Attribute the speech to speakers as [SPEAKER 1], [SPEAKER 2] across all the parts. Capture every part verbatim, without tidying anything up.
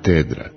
[SPEAKER 1] Katedra.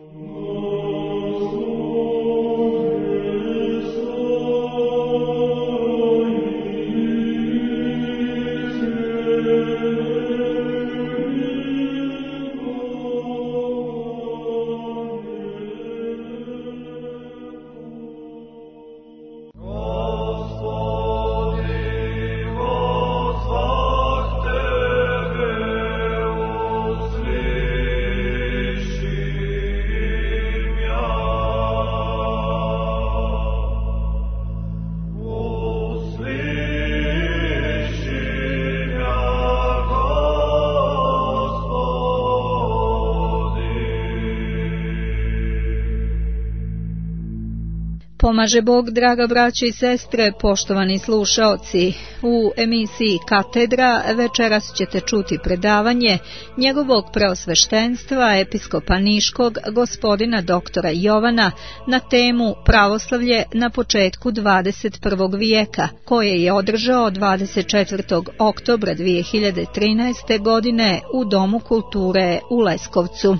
[SPEAKER 2] Pomaže Bog, draga braćo i sestre, poštovani slušaoci. U emisiji Katedra večeras ćete čuti predavanje njegovog preosveštenstva episkopa Niškog, gospodina doktora Jovana, na temu Pravoslavlje na početku dvadeset prvog vijeka, koje je održao dvadeset četvrtog oktobra dvije hiljade trinaeste. godine u Domu kulture u Leskovcu.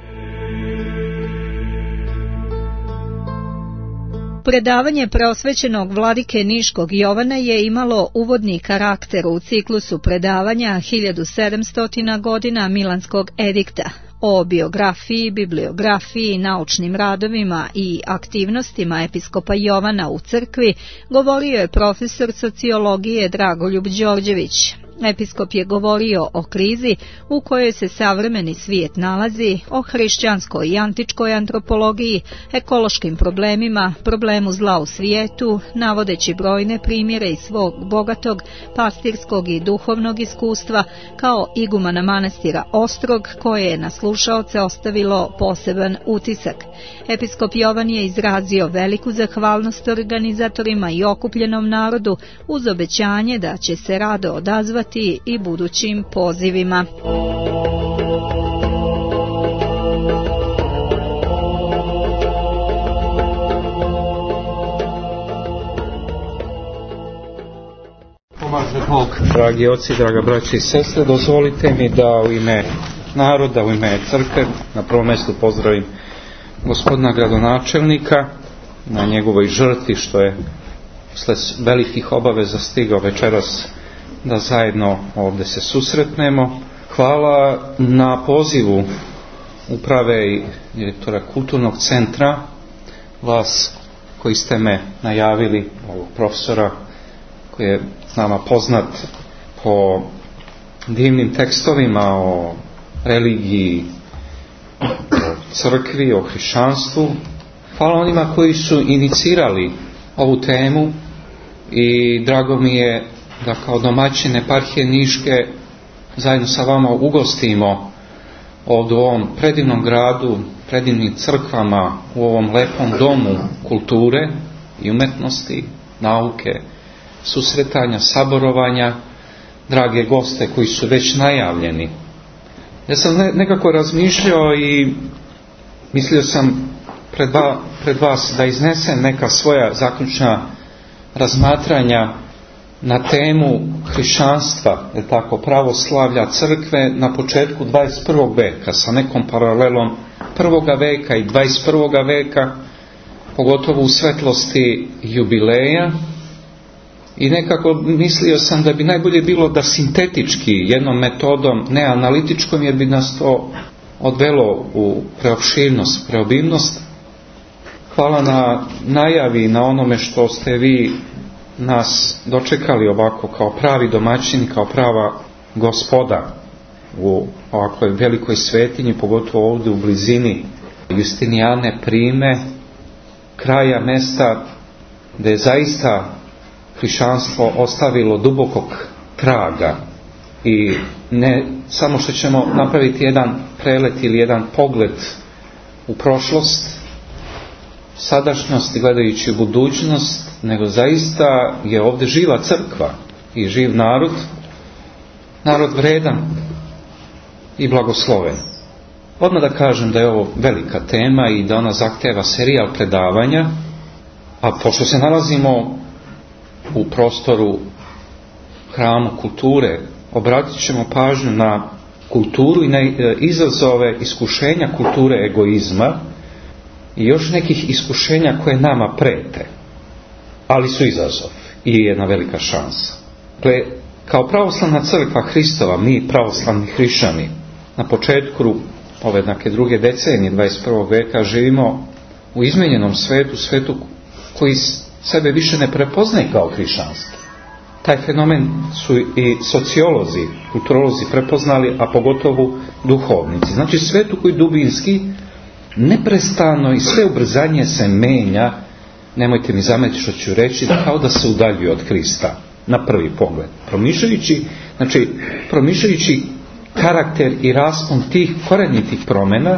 [SPEAKER 2] Predavanje preosvećenog vladike Niškog Jovana je imalo uvodni karakter u ciklusu predavanja hiljadu sedamsto godina Milanskog edikta. O biografiji, bibliografiji, naučnim radovima i aktivnostima episkopa Jovana u crkvi govorio je profesor sociologije Dragoljub Đorđević. Episkop je govorio o krizi u kojoj se savremeni svijet nalazi, o hrišćanskoj i antičkoj antropologiji, ekološkim problemima, problemu zla u svijetu, navodeći brojne primjere iz svog bogatog pastirskog i duhovnog iskustva, kao igumana manastira Ostrog, koje je na slušaoce ostavilo poseban utisak. Episkop Jovan je izrazio veliku zahvalnost organizatorima i okupljenom narodu, uz obećanje da će se rado odazvati i budućim pozivima.
[SPEAKER 3] Pomaže Bog, dragi oci, draga braći i sestre, dozvolite mi da u ime naroda, u ime crkve, na prvom mjestu pozdravim gospodina gradonačelnika na njegovoj žrtvi, što je usled velikih obaveza stigao večeras da zajedno ovdje se susretnemo. Hvala na pozivu uprave i direktora kulturnog centra, vas koji ste me najavili, ovog profesora koji je nama poznat po divnim tekstovima o religiji, o crkvi, o hrišćanstvu. Hvala onima koji su inicirali ovu temu i drago mi je da kao domaćin eparhije Niške zajedno sa vama ugostimo ovdje u ovom predivnom gradu, predivnim crkvama, u ovom lepom domu kulture i umetnosti, nauke, susretanja, saborovanja, drage goste koji su već najavljeni. Ja sam nekako razmišljao i mislio sam pred, va, pred vas da iznesem neka svoja zaključna razmatranja na temu hrišćanstva, je tako, pravoslavlja, crkve na početku dvadeset prvog veka, sa nekom paralelom prvoga veka i dvadeset prvoga veka, pogotovo u svetlosti jubileja. I nekako mislio sam da bi najbolje bilo da sintetički, jednom metodom, ne analitičkom, jer bi nas to odvelo u preopširnost, preobimnost. Hvala na najavi, na onome što ste vi nas dočekali ovako kao pravi domaćini, kao prava gospoda u ovakvoj velikoj svetinji, pogotovo ovdje u blizini Justinijane Prime, kraja mesta gdje je zaista hrišćanstvo ostavilo dubokog traga. I ne samo što ćemo napraviti jedan prelet ili jedan pogled u prošlost, sadašnjost, gledajući u budućnost, nego zaista je ovdje živa crkva i živ narod, narod vredan i blagosloven. Odmah da kažem da je ovo velika tema i da ona zahteva serijal predavanja, a pošto se nalazimo u prostoru hramu kulture, obratit ćemo pažnju na kulturu i na izazove iskušenja kulture egoizma i još nekih iskušenja koje nama prete, ali su izazov i jedna velika šansa. Dakle, kao pravoslavna crkva Hristova, mi pravoslavni hrišćani, na početku ove neke druge decenije dvadeset prvog veka živimo u izmijenjenom svetu, svetu koji sebe više ne prepoznaje kao hrišćanski. Taj fenomen su i sociolozi, kulturolozi prepoznali, a pogotovo duhovnici. Znači svetu koji dubinski, neprestano i sve ubrzanje se menja, nemojte mi zametiti što ću reći, kao da se udaljuje od Krista na prvi pogled. Promišljajući, znači, promišljajući karakter i raspon tih korenitih promjena,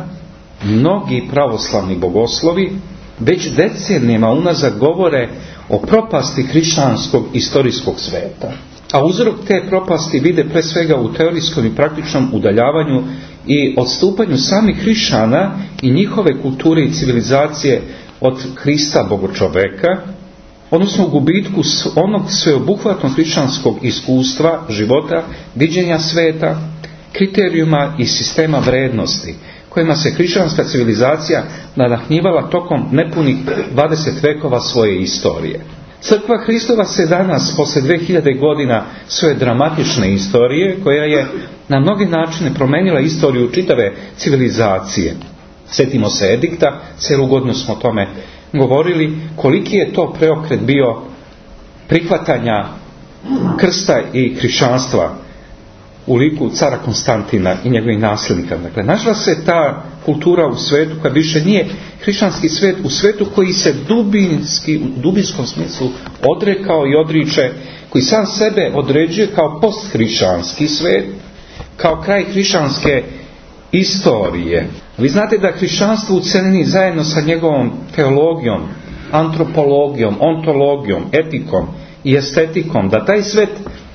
[SPEAKER 3] mnogi pravoslavni bogoslovi već decenijama unazad govore o propasti hrišćanskog istorijskog sveta. A uzrok te propasti vide pre svega u teorijskom i praktičnom udaljavanju i odstupanju samih hrišćana i njihove kulture i civilizacije od Hrista bogočoveka, odnosno u gubitku onog sveobuhvatnog hrišćanskog iskustva, života, viđenja sveta, kriterijuma i sistema vrednosti kojima se hrišćanska civilizacija nadahnjivala tokom nepunih dvadeset vekova svoje istorije. Crkva Hristova se danas, posle dve hiljade godina svoje dramatične istorije, koja je na mnoge načine promenila istoriju čitave civilizacije. Sjetimo se edikta, cijelu godinu smo o tome govorili, koliki je to preokret bio prihvatanja krsta i hrišćanstva u liku cara Konstantina i njegovih nasljednika. Dakle, našla se ta kultura u svetu koja više nije hrišćanski svet, u svetu koji se dubinski, u dubinskom smislu odrekao i odriče, koji sam sebe određuje kao posthrišćanski svet, kao kraj hrišćanske istorije. Vi znate da hrišćanstvo u celini zajedno sa njegovom teologijom, antropologijom, ontologijom, etikom i estetikom, da taj svet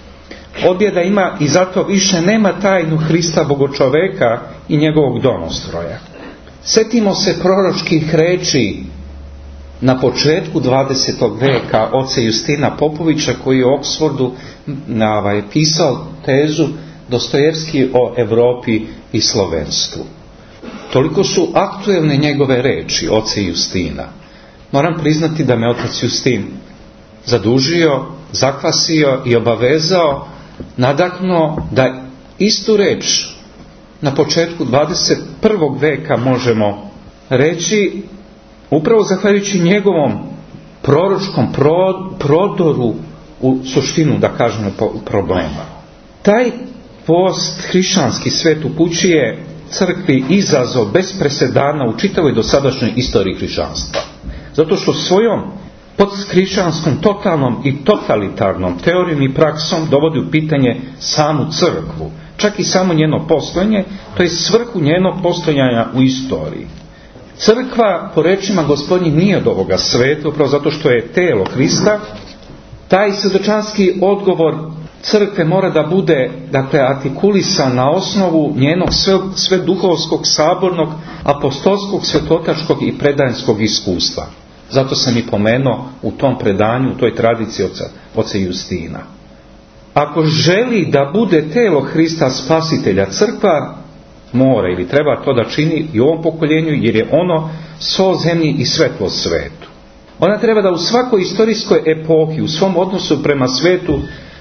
[SPEAKER 3] objeda ima i zato više nema tajnu Hrista bogočoveka i njegovog domostroja. Sjetimo se proročkih reči na početku dvadesetog veka oca Justina Popovića, koji je u Oksfordu ovaj, pisao tezu Dostojevski o Europi i slovenstvu. Toliko su aktuelne njegove reči oca Justina. Moram priznati da me otac Justin zadužio, zakvasio i obavezao, nadahnuo da istu reč na početku dvadeset prvog veka možemo reći upravo zahvaljujući njegovom proročkom prodoru u suštinu, da kažemo, problema. Taj post hrišćanski svet upućuje crkvi izazov bez presedana u čitavoj dosadašnjoj istoriji hrišćanstva. Zato što svojom posthrišćanskom totalnom i totalitarnom teorijom i praksom dovodi u pitanje samu crkvu, čak i samo njeno postojanje, to je svrhu njenog postojanja u istoriji. Crkva, po rečima Gospodnjih, nije od ovoga sveta, upravo zato što je telo Hrista. Taj svjedočanski odgovor crkve mora da bude, dakle, artikulisan na osnovu njenog sve, sve duhovskog, sabornog, apostolskog, svetotačkog i predanjskog iskustva. Zato sam i pomenuo u tom predanju, u toj tradiciji oca, oca Justina. Ako želi da bude telo Hrista spasitelja, crkva mora ili treba to da čini i u ovom pokoljenju, jer je ono sol zemlji i svetlo svetu. Ona treba da u svakoj istorijskoj epohi, u svom odnosu prema svetu,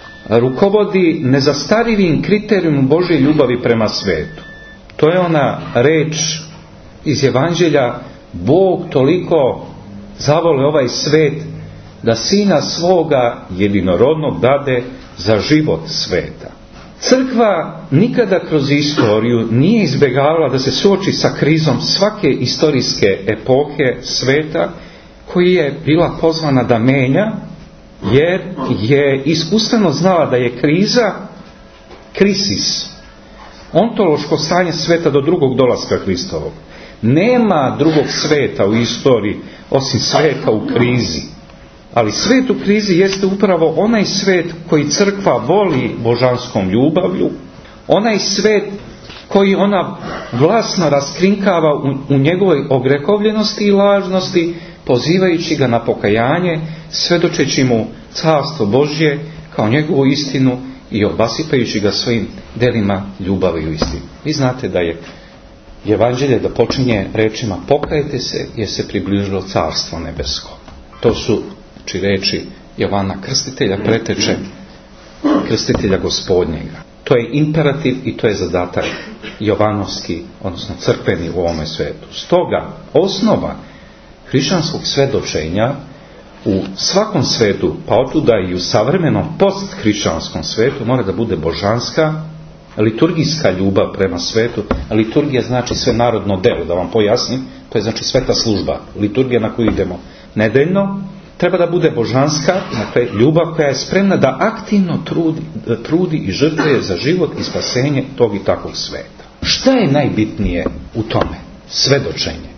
[SPEAKER 3] rukovodi nezastarivim kriterijom Božje ljubavi prema svetu. To je ona reč iz Evanđelja: Bog toliko zavole ovaj svet da sina svoga jedinorodnog dade za život sveta. Crkva nikada kroz istoriju nije izbjegavala da se suoči sa krizom svake istorijske epohe sveta, koji je bila pozvana da menja, jer je iskustveno znala da je kriza, krisis, ontološko stanje sveta do drugog dolaska Hristovog. Nema drugog sveta u istoriji osim sveta u krizi. Ali svet u krizi jeste upravo onaj svet koji crkva voli božanskom ljubavlju, onaj svet koji ona glasno raskrinkava u, u njegovoj ogrehovljenosti i lažnosti, pozivajući ga na pokajanje, svedočeći mu carstvo Božje kao njegovu istinu i obasipajući ga svojim delima ljubavi u istinu. Vi znate da je Evanđelje da počinje rečima pokajte se jer se približilo carstvo nebesko. To su či reči Jovana Krstitelja, preteče Krstitelja Gospodnjega. To je imperativ i to je zadatak jovanovski, odnosno crkveni u ovome svetu. Stoga, osnova hrišćanskog svedočenja u svakom svetu, pa otuda i u savremenom posthrišćanskom svetu, mora da bude božanska, liturgijska ljubav prema svetu. A liturgija znači sve narodno delo, da vam pojasnim, to je znači sveta služba, liturgija na koju idemo nedeljno. Treba da bude božanska, dakle, ljubav koja je spremna da aktivno trudi, trudi i žrtvuje za život i spasenje tog i takvog sveta. Šta je najbitnije u tome? Svedočenje.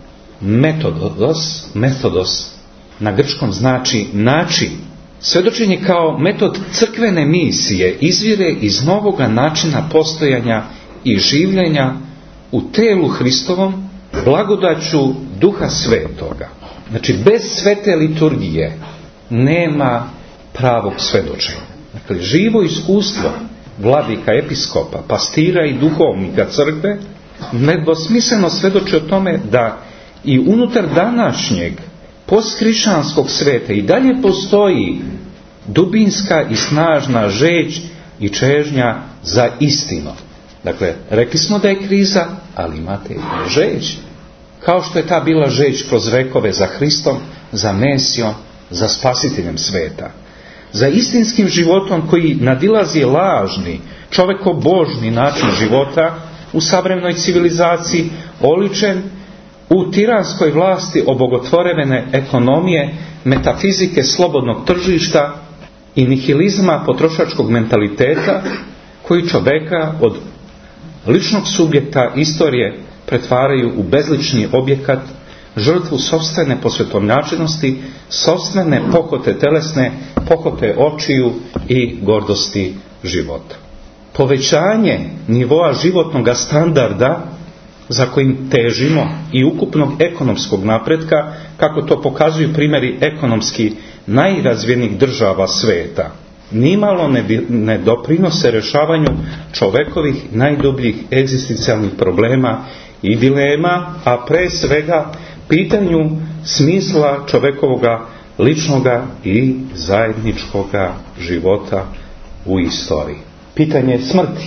[SPEAKER 3] Metodos, metodos na grčkom znači način. Svedočenje kao metod crkvene misije izvire iz novoga načina postojanja i življenja u telu Hristovom blagodaću Duha Svetoga. Znači, bez svete liturgije nema pravog svedočenja. Dakle, živo iskustvo vladika, episkopa, pastira i duhovnika crkve nedvosmisleno svedoči o tome da i unutar današnjeg posthrišćanskog sveta i dalje postoji dubinska i snažna žeđ i čežnja za istinu. Dakle, rekli smo da je kriza, ali imate i žeđ. Kao što je ta bila žeđ kroz vekove za Hristom, za Mesijom, za spasiteljem sveta. Za istinskim životom koji nadilazi lažni, čovekobožni način života u savremenoj civilizaciji, oličen u tiranskoj vlasti obogotvorene ekonomije, metafizike slobodnog tržišta i nihilizma potrošačkog mentaliteta koji čoveka od ličnog subjekta istorije pretvaraju u bezlični objekat, žrtvu sopstvene posvetovnjačenosti, sopstvene pohote telesne, pohote očiju i gordosti života. Povećanje nivoa životnog standarda za kojim težimo i ukupnog ekonomskog napretka, kako to pokazuju primjeri ekonomski najrazvijenijih država sveta, nimalo ne, ne doprinose rješavanju čovekovih najdubljih egzistencijalnih problema i dilema, a pre svega pitanju smisla čovekovoga ličnoga i zajedničkoga života u istoriji. Pitanje smrti,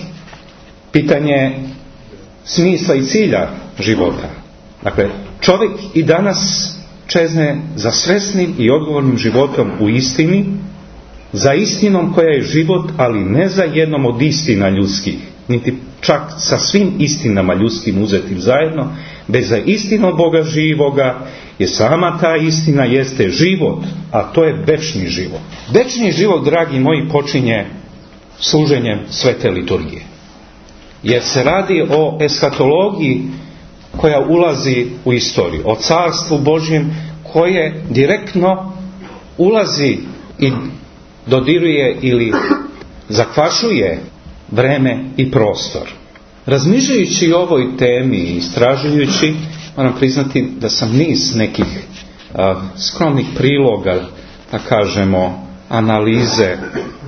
[SPEAKER 3] pitanje smisla i cilja života. Dakle, čovjek i danas čezne za svesnim i odgovornim životom u istini, za istinom koja je život, ali ne za jednom od istina ljudskih, niti čak sa svim istinama ljudskim uzetim zajedno, bez za istinom Boga živoga, jer sama ta istina jeste život, a to je večni život. Večni život, dragi moji, počinje služenjem svete liturgije. Jer se radi o eskatologiji koja ulazi u istoriju, o carstvu Božjem koje direktno ulazi i dodiruje ili zakvašuje vreme i prostor. Razmišljajući o ovoj temi i istražujući, moram priznati da sam niz nekih a, skromnih priloga, da kažemo, analize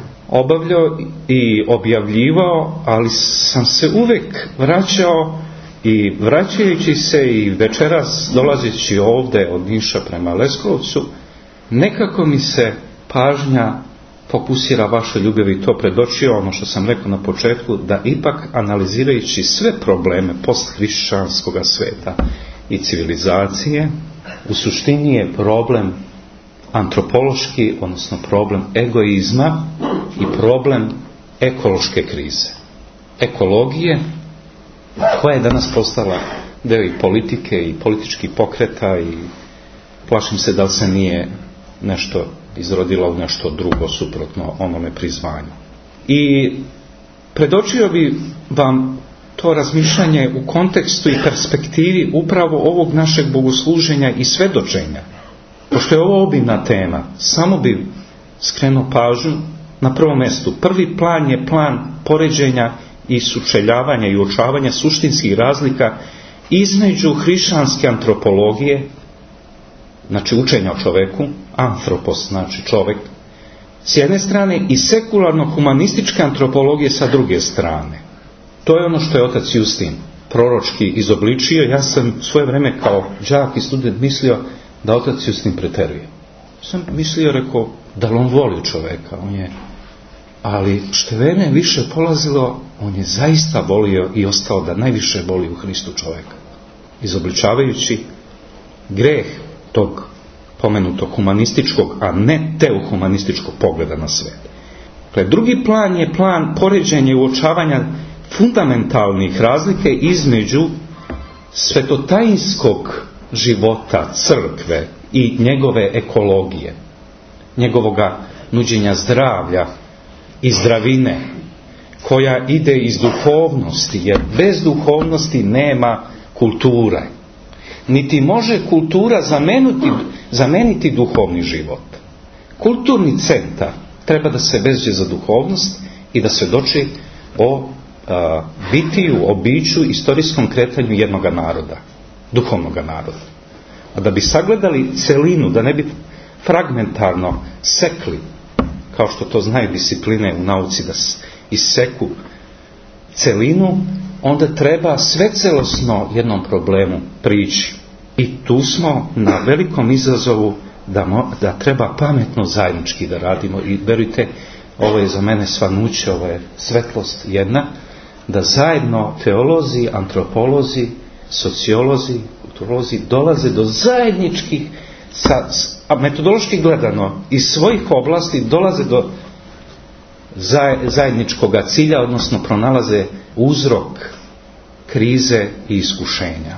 [SPEAKER 3] obavljao i objavljivao, ali sam se uvijek vraćao i vraćajući se i večeras dolazeći ovdje od Niša prema Leskovcu, nekako mi se pažnja fokusira vaše ljubavi i to predočio ono što sam rekao na početku, da ipak analizirajući sve probleme posthrišćanskog sveta i civilizacije, u suštini je problem antropološki, odnosno problem egoizma i problem ekološke krize. Ekologije koja je danas postala deo i politike i političkih pokreta i plašim se da li se nije nešto izrodila u nešto drugo suprotno onome prizvanju. I predočio bi vam to razmišljanje u kontekstu i perspektivi upravo ovog našeg bogosluženja i svedočenja. Pošto je ovo obimna tema, samo bi skrenuo pažnju na prvom mjestu. Prvi plan je plan poređenja i sučeljavanja i uočavanja suštinskih razlika između hrišćanske antropologije, znači učenja o čoveku, antropos znači čovjek, s jedne strane i sekularno-humanističke antropologije sa druge strane. To je ono što je otac Justin proročki izobličio. Ja sam svoje vreme kao đak i student mislio da otac Justin preteruje. Sam mislio, rekao, da on voli čoveka, on je, ali što je vreme više polazilo, on je zaista volio i ostao da najviše voli u Hristu čoveka, izobličavajući greh tog pomenutog humanističkog, a ne teohumanističkog pogleda na svet. Dakle, drugi plan je plan poređenja i uočavanja fundamentalnih razlike između svetotajinskog života crkve i njegove ekologije, njegovoga nuđenja zdravlja i zdravine, koja ide iz duhovnosti, jer bez duhovnosti nema kulture. Niti može kultura zameniti, zameniti duhovni život. Kulturni centar treba da se veže za duhovnost i da se doči o a, bitiju, o biću, istorijskom kretanju jednog naroda, duhovnog naroda. A da bi sagledali celinu, da ne bi fragmentarno sekli, kao što to znaju discipline u nauci, da iseku celinu, onda treba svecelosno jednom problemu prići. I tu smo na velikom izazovu da, mo, da treba pametno zajednički da radimo. I verujte, ovo je za mene svanuće, ovo je svetlost jedna, da zajedno teolozi, antropolozi, sociolozi, kulturolozi dolaze do zajedničkih, sa, a metodološki gledano, iz svojih oblasti dolaze do zajedničkog cilja, odnosno pronalaze uzrok krize i iskušenja.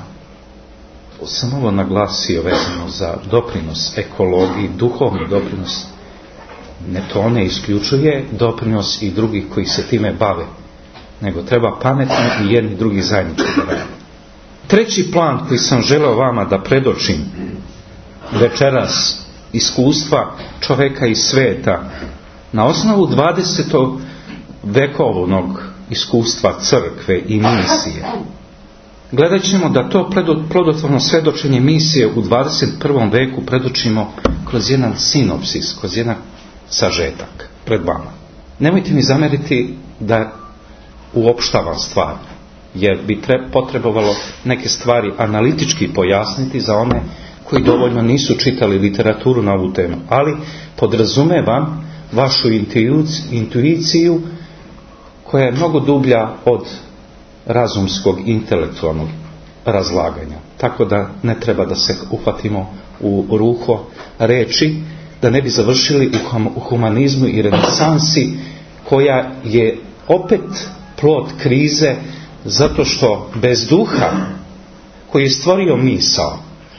[SPEAKER 3] Sam ovo naglasio vezano za doprinos ekologiji, duhovni doprinos. Ne to ne isključuje doprinos i drugih koji se time bave, nego treba pametno i jedni drugi zajednički da rade. Treći plan koji sam želeo vama da predočim večeras, iskustva čoveka i sveta na osnovu dvadesetog vekovnog iskustva crkve i misije. Gledat ćemo da to plodotvorno svedočenje misije u dvadeset prvom veku predočimo kroz jedan sinopsis, kroz jedan sažetak pred vama. Nemojte mi zameriti da uopštavam stvar, jer bi potrebovalo neke stvari analitički pojasniti za one koji dovoljno nisu čitali literaturu na ovu temu, ali podrazumevam vašu intuiciju koja je mnogo dublja od razumskog, intelektualnog razlaganja. Tako da ne treba da se uhvatimo u ruho reči, da ne bi završili u humanizmu i renesansi, koja je opet plod krize, zato što bez duha koji je stvorio misao,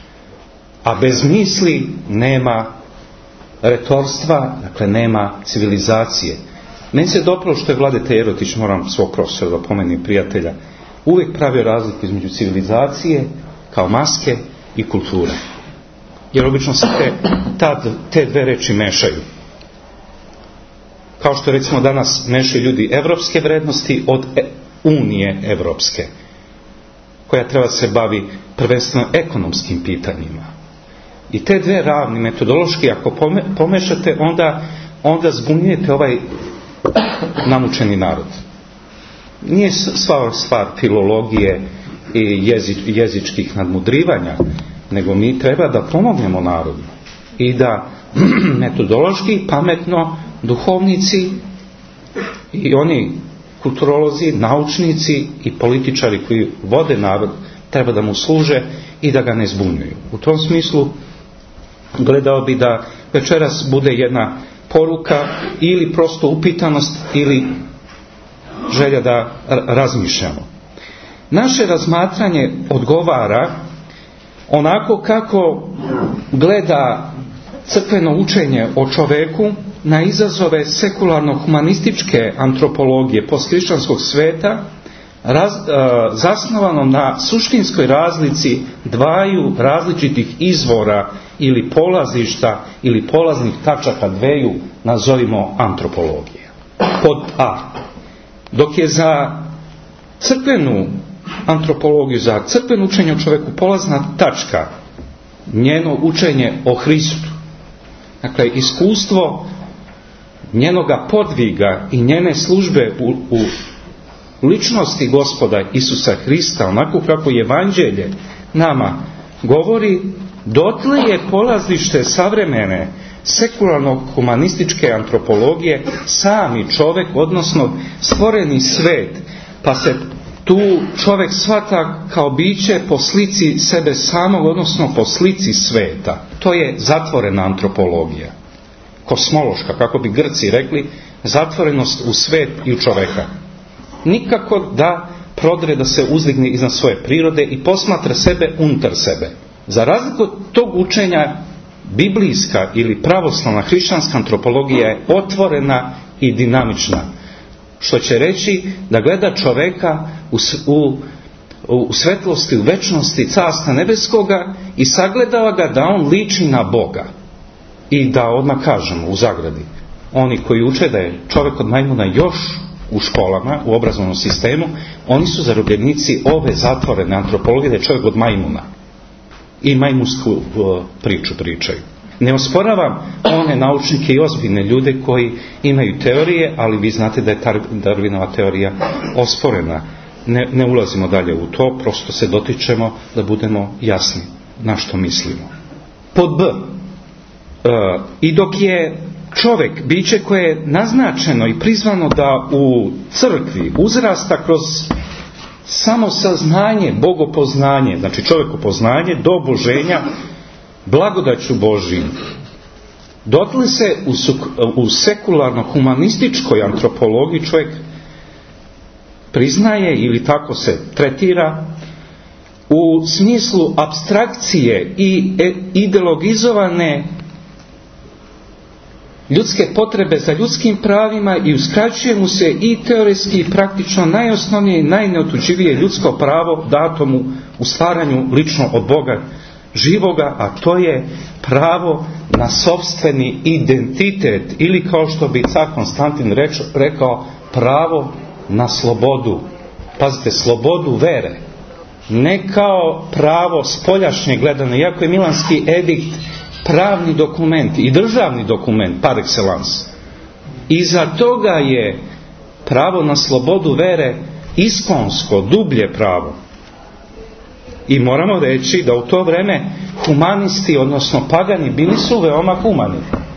[SPEAKER 3] a bez misli nema retorstva, dakle nema civilizacije. Meni se dopalo što je Vladeta Jerotić, moram svog profesora da pomenem, prijatelja, uvijek pravio razliku između civilizacije kao maske i kulture. Jer obično se te, ta, te dve reči mešaju. Kao što recimo danas mešaju ljudi evropske vrednosti od unije evropske, koja treba se bavi prvenstveno ekonomskim pitanjima. I te dve ravni metodološki ako pomešate, onda, onda zbunjujete ovaj namučeni narod. Nije sva stvar filologije i jezič, jezičkih nadmudrivanja, nego mi treba da pomognemo narodu i da metodološki, pametno, duhovnici i oni kulturolozi, naučnici i političari koji vode narod treba da mu služe i da ga ne zbunjuju. U tom smislu gledao bi da večeras bude jedna poruka ili prosto upitanost ili želja da razmišljamo. Naše razmatranje odgovara onako kako gleda crkveno učenje o čoveku na izazove sekularno-humanističke antropologije posthrišćanskog sveta, raz, a, zasnovano na suštinskoj razlici dvaju različitih izvora ili polazišta ili polaznih tačaka dveju, nazovimo antropologije. Pod A. Dok je za crkvenu antropologiju, za crkveno učenje o čoveku polazna tačka njeno učenje o Hristu. Dakle, iskustvo njenoga podviga i njene službe u, u ličnosti Gospoda Isusa Hrista, onako kako Evanđelje nama govori, dotle je polazište savremene sekularno-humanističke antropologije sami čovjek, odnosno stvoreni svet, pa se tu čovjek shvata kao biće po slici sebe samog, odnosno po slici sveta. To je zatvorena antropologija, kosmološka, kako bi Grci rekli, zatvorenost u svet i u čovjeka. Nikako da prodre, da se uzdigne iznad svoje prirode i posmatra sebe unutar sebe. Za razliku od tog učenja, biblijska ili pravoslavna hrišćanska antropologija je otvorena i dinamična, što će reći da gleda čoveka u, u, u svetlosti, u večnosti Carstva nebeskoga i sagledava ga da on liči na Boga. I da odmah kažemo u zagradi, oni koji uče da je čovjek od majmuna još u školama, u obrazovnom sistemu, oni su zarobljenici ove zatvorene antropologije, da je čovjek od majmuna. I majmunsku uh, priču pričaju. Ne osporavam one naučnike i ozbiljne ljude koji imaju teorije, ali vi znate da je Darwinova teorija osporena. Ne, ne ulazimo dalje u to, prosto se dotičemo da budemo jasni na što mislimo. Pod B. Uh, I dok je čovjek biće koje je naznačeno i prizvano da u crkvi uzrasta kroz samosaznanje, bogopoznanje, znači čovjekopoznanje do oboženja blagodaću Božijom, dotle se u, u sekularno-humanističkoj antropologiji čovjek priznaje ili tako se tretira u smislu apstrakcije i ideologizovane ljudske potrebe za ljudskim pravima i uskraćuje mu se i teoretski i praktično najosnovnije i najneotuđivije ljudsko pravo dato mu u stvaranju lično od Boga živoga, a to je pravo na sopstveni identitet ili, kao što bi car Konstantin rekao, pravo na slobodu. Pazite, slobodu vere. Ne kao pravo spoljašnje gledano, iako je Milanski edikt pravni dokument i državni dokument par excellence. Iza toga je pravo na slobodu vere iskonsko, dublje pravo. I moramo reći da u to vrijeme humanisti, odnosno pagani, bili su veoma humani.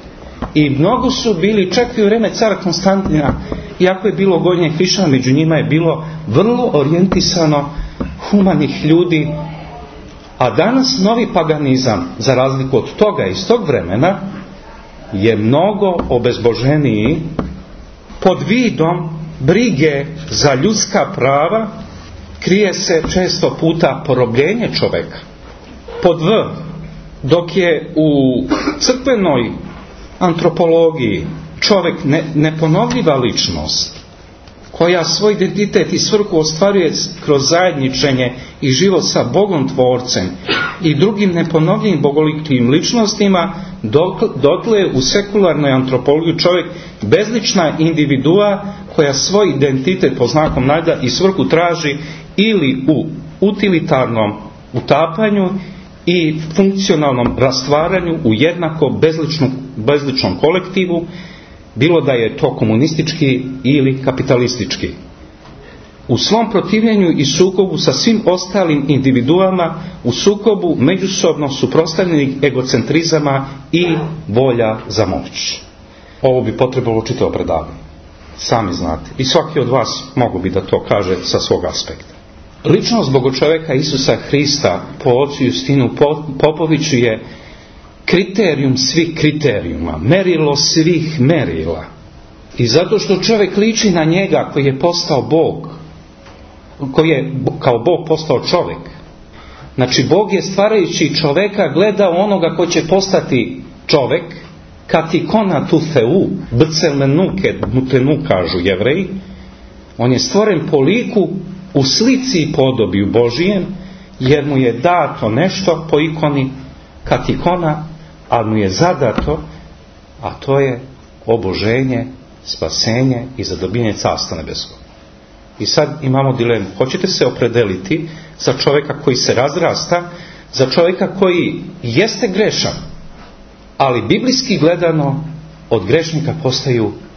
[SPEAKER 3] I mnogo su bili, čak i u vrijeme cara Konstantina, iako je bilo gonjenje hrišćana, među njima je bilo vrlo orijentisano humanih ljudi. A danas novi paganizam, za razliku od toga iz tog vremena, je mnogo obezboženiji pod vidom brige za ljudska prava. Krije se često puta porobljenje čovjeka. Pod V, dok je u crkvenoj antropologiji čovjek ne, neponovljiva ličnost, koja svoj identitet i svrhu ostvaruje kroz zajedničenje i život sa Bogom Tvorcem i drugim neponovljivim bogolikim ličnostima, dotle u sekularnoj antropologiji čovjek bezlična individua koja svoj identitet po znakom navoda i svrhu traži ili u utilitarnom utapanju i funkcionalnom rastvaranju u jednako bezličnom, bezličnom kolektivu, bilo da je to komunistički ili kapitalistički. U svom protivljenju i sukobu sa svim ostalim individuama, u sukobu međusobno suprotstavljenih egocentrizama i volja za moć. Ovo bi potrebalo čitavo predavanje. Sami znate. I svaki od vas mogu bi da to kaže sa svog aspekta. Ličnost Bogočoveka Isusa Hrista po ocu Justinu Popoviću je kriterijum svih kriterijuma, merilo svih merila. I zato što čovjek liči na njega koji je postao Bog, koji je kao Bog postao čovjek. Znači, Bog je stvarajući čovjeka gledao onoga ko će postati čovjek, kad ikona tu theu, bcemenuke, mutenu kažu Jevreji. On je stvoren po liku, u slici i podobiju Božijem, jer mu je dato nešto po ikoni kad ikona, ali mu je zadato, a to je oboženje, spasenje i zadobivanje Carstva nebeskog. I sad imamo dilemu. Hoćete se opredeliti za čovjeka koji se razrasta, za čovjeka koji jeste grešan, ali biblijski gledano od grešnika postaju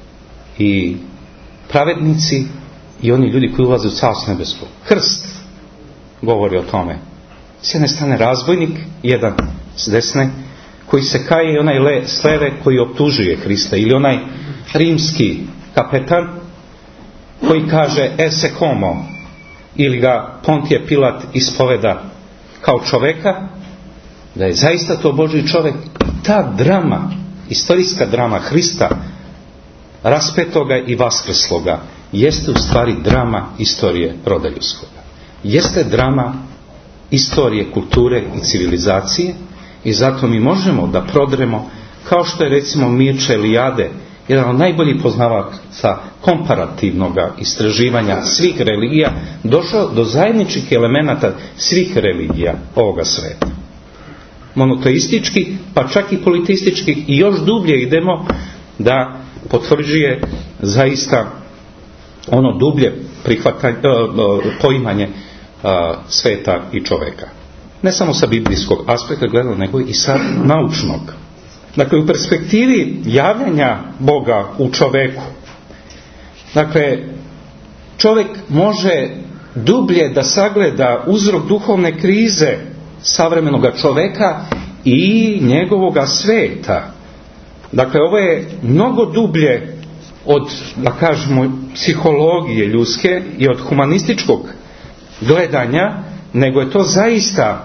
[SPEAKER 3] i pravednici i oni ljudi koji ulaze u Carstvo nebesko. Krst govori o tome. S jedne strane razbojnik, jedan s desne, koji se kaje, i onaj le, s leve koji optužuje Hrista, ili onaj rimski kapetan koji kaže esse homo, ili ga Pontije Pilat ispoveda kao čoveka, da je zaista to Božji čovjek. Ta drama, istorijska drama Hrista raspetoga i vaskrsloga, jeste u stvari drama istorije roda ljudskoga. Jeste drama istorije, kulture i civilizacije, i zato mi možemo da prodremo, kao što je recimo Mirča Eliade, jedan od najboljih poznavaca komparativnog istraživanja svih religija, došao do zajedničkih elemenata svih religija ovoga sveta. Monoteistički, pa čak i politistički, i još dublje idemo da potvrđuje zaista ono dublje prihvatanje, poimanje sveta i čoveka. Ne samo sa biblijskog aspekta gledano, nego i sa naučnog. Dakle, u perspektivi javljanja Boga u čoveku, dakle, čovjek može dublje da sagleda uzrok duhovne krize savremenog čoveka i njegovoga sveta. Dakle, ovo je mnogo dublje od, da kažemo, psihologije ljudske i od humanističkog gledanja, nego je to zaista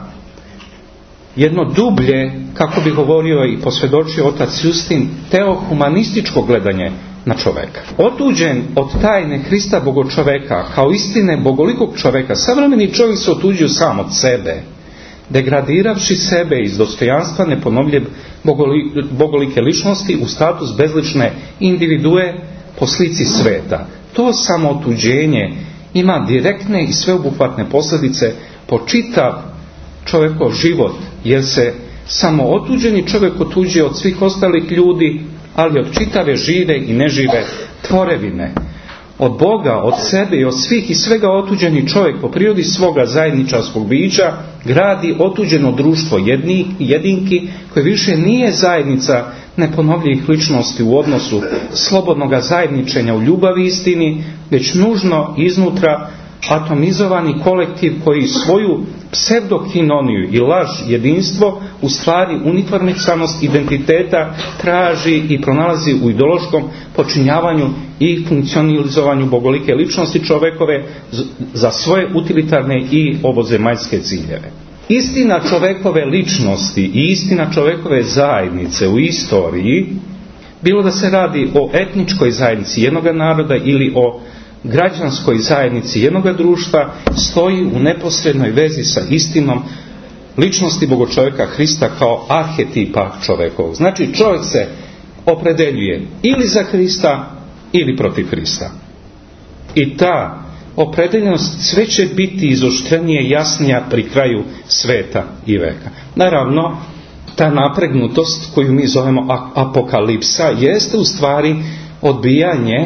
[SPEAKER 3] jedno dublje, kako bi govorio i posvjedočio otac Justin, teohumanističko gledanje na čoveka. Otuđen od tajne Hrista bogočoveka, kao istine bogolikog čoveka, savremeni čovjek se otuđio sam od sebe, degradiravši sebe iz dostojanstva neponovljive bogolike ličnosti u status bezlične individue po slici sveta. To samo otuđenje ima direktne i sveobuhvatne posljedice po čitav čovjekov život, jer se samo otuđeni čovjek otuđuje od svih ostalih ljudi, ali od čitave žive i nežive tvorevine. Od Boga, od sebe i od svih i svega otuđeni čovjek po prirodi svoga zajedničarskog bića gradi otuđeno društvo jedni, jedinki, koje više nije zajednica neponovljivih ličnosti u odnosu slobodnoga zajedničenja u ljubavi istini, već nužno iznutra atomizovani kolektiv koji svoju pseudokinoniju i laž jedinstvo u stvari uniformisanost identiteta traži i pronalazi u ideološkom počinjavanju i funkcionalizovanju bogolike ličnosti čovekove za svoje utilitarne i ovozemaljske ciljeve. Istina čovekove ličnosti i istina čovekove zajednice u istoriji, bilo da se radi o etničkoj zajednici jednoga naroda ili o građanskoj zajednici jednoga društva, stoji u neposrednoj vezi sa istinom ličnosti bogočovjeka Hrista kao arhetipa čovekovog. Znači, čovjek se opredeljuje ili za Hrista ili protiv Hrista. I ta opredeljenost sve će biti izoštrenije, jasnija pri kraju sveta i veka. Naravno, ta napregnutost koju mi zovemo apokalipsa jeste u stvari odbijanje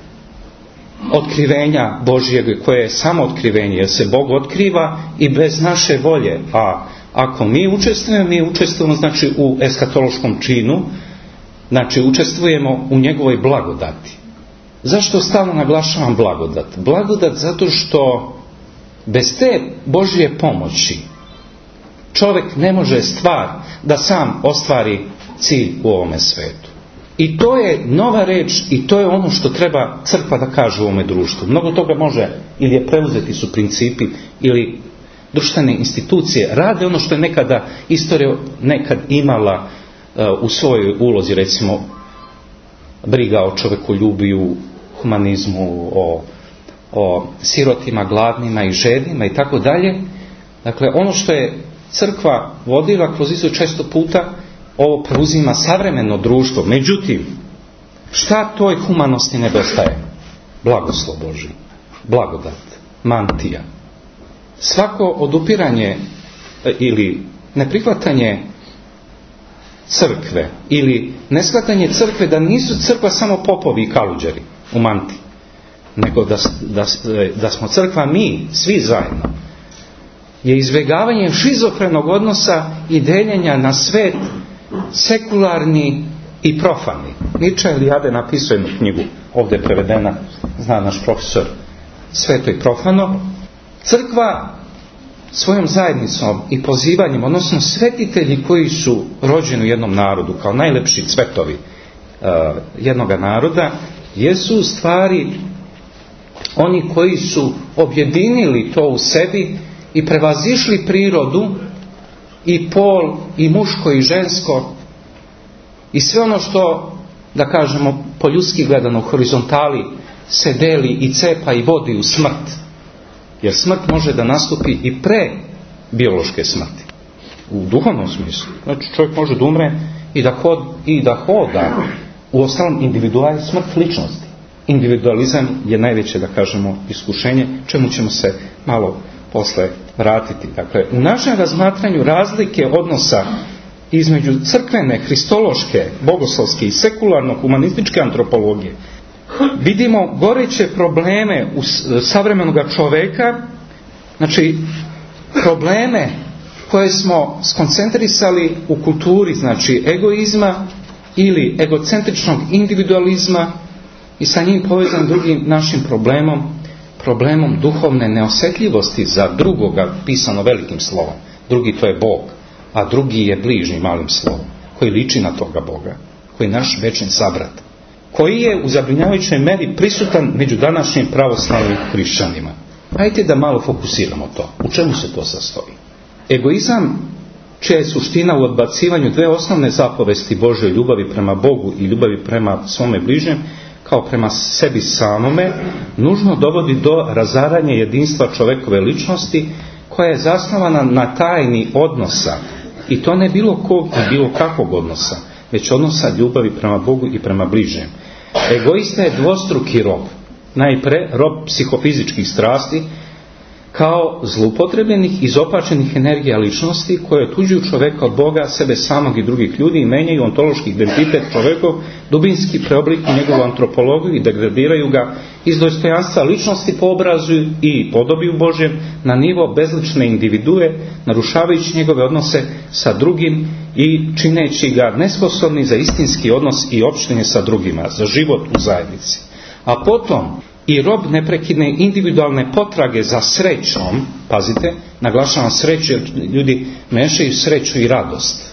[SPEAKER 3] otkrivenja Božjeg, koje je samo otkrivenje, jer se Bog otkriva i bez naše volje. A ako mi učestvujemo, mi učestvujemo znači u eskatološkom činu, znači učestvujemo u njegovoj blagodati. Zašto stalno naglašavam blagodat? Blagodat zato što bez te Božje pomoći čovjek ne može stvar da sam ostvari cilj u ovome svetu. I to je nova reč i to je ono što treba crkva da kaže u ovome društvu. Mnogo toga može ili je preuzeti su principi ili društvene institucije rade ono što je nekada istorija nekad imala uh, u svojoj ulozi, recimo briga o čovekoljubiju, humanizmu, o, o sirotima, gladnima i žednima i tako dalje. Dakle, ono što je crkva vodila kroz isto često puta, ovo preuzima savremeno društvo. Međutim, šta toj humanosti nedostaje? Blagoslov Božji, blagodat, mantija. Svako odupiranje ili neprihvatanje crkve ili neshvatanje crkve da nisu crkva samo popovi i kaluđeri u manti, nego da, da, da smo crkva mi, svi zajedno, je izbjegavanje šizofrenog odnosa i deljenja na svet sekularni i profani. Mirča Eliade napisao jednu knjigu ovdje je prevedena, zna naš profesor, sveto i profano. Crkva svojom zajednicom i pozivanjem, odnosno svetitelji koji su rođeni u jednom narodu kao najlepši cvetovi uh, jednoga naroda, jesu u stvari oni koji su objedinili to u sebi i prevazišli prirodu i pol i muško i žensko i sve ono što, da kažemo, po ljudski gledano u horizontali se deli i cepa i vodi u smrt. Jer smrt može da nastupi i pre biološke smrti. U duhovnom smislu. Znači čovjek može da umre i da, hod, i da hoda. U ostalom individual je smrt ličnosti. Individualizam je najveće, da kažemo, iskušenje, čemu ćemo se malo posle vratiti. Dakle, u našem razmatranju razlike odnosa između crkvene, hristološke, bogoslovske i sekularno-humanističke antropologije vidimo goreće probleme u savremenog čoveka, znači probleme koje smo skoncentrisali u kulturi, znači egoizma ili egocentričnog individualizma i sa njim povezan drugim našim problemom, problemom duhovne neosjetljivosti za drugoga, pisano velikim slovom. Drugi to je Bog, a drugi je bližnji malim slovom, koji liči na toga Boga, koji je naš večni sabrat, koji je u zabrinjavajućoj meri prisutan među današnjim pravoslavnim hrišćanima. Hajde da malo fokusiramo to. U čemu se to sastoji? Egoizam, čija je suština u odbacivanju dve osnovne zapovesti Božje ljubavi prema Bogu i ljubavi prema svome bližnjem, kao prema sebi samome, nužno dovodi do razaranja jedinstva čovekove ličnosti, koja je zasnovana na tajni odnosa, i to ne bilo kog i bilo kakvog odnosa, već odnosa ljubavi prema Bogu i prema bližnjem. Egoista je dvostruki rob. Najpre rob psihofizičkih strasti, kao zloupotrebljenih i izopačenih energija ličnosti koje otuđuju čoveka od Boga, sebe samog i drugih ljudi i menjaju ontološki identitet čovekov, dubinski preoblikuju njegovu antropologiju i degradiraju ga iz dostojanstva ličnosti po obrazu i podobiju Božjem na nivo bezlične individue, narušavajući njegove odnose sa drugim i čineći ga nesposobni za istinski odnos i opštenje sa drugima, za život u zajednici. A potom i rob neprekidne individualne potrage za srećom, pazite, naglašavam sreću, jer ljudi mešaju sreću i radost.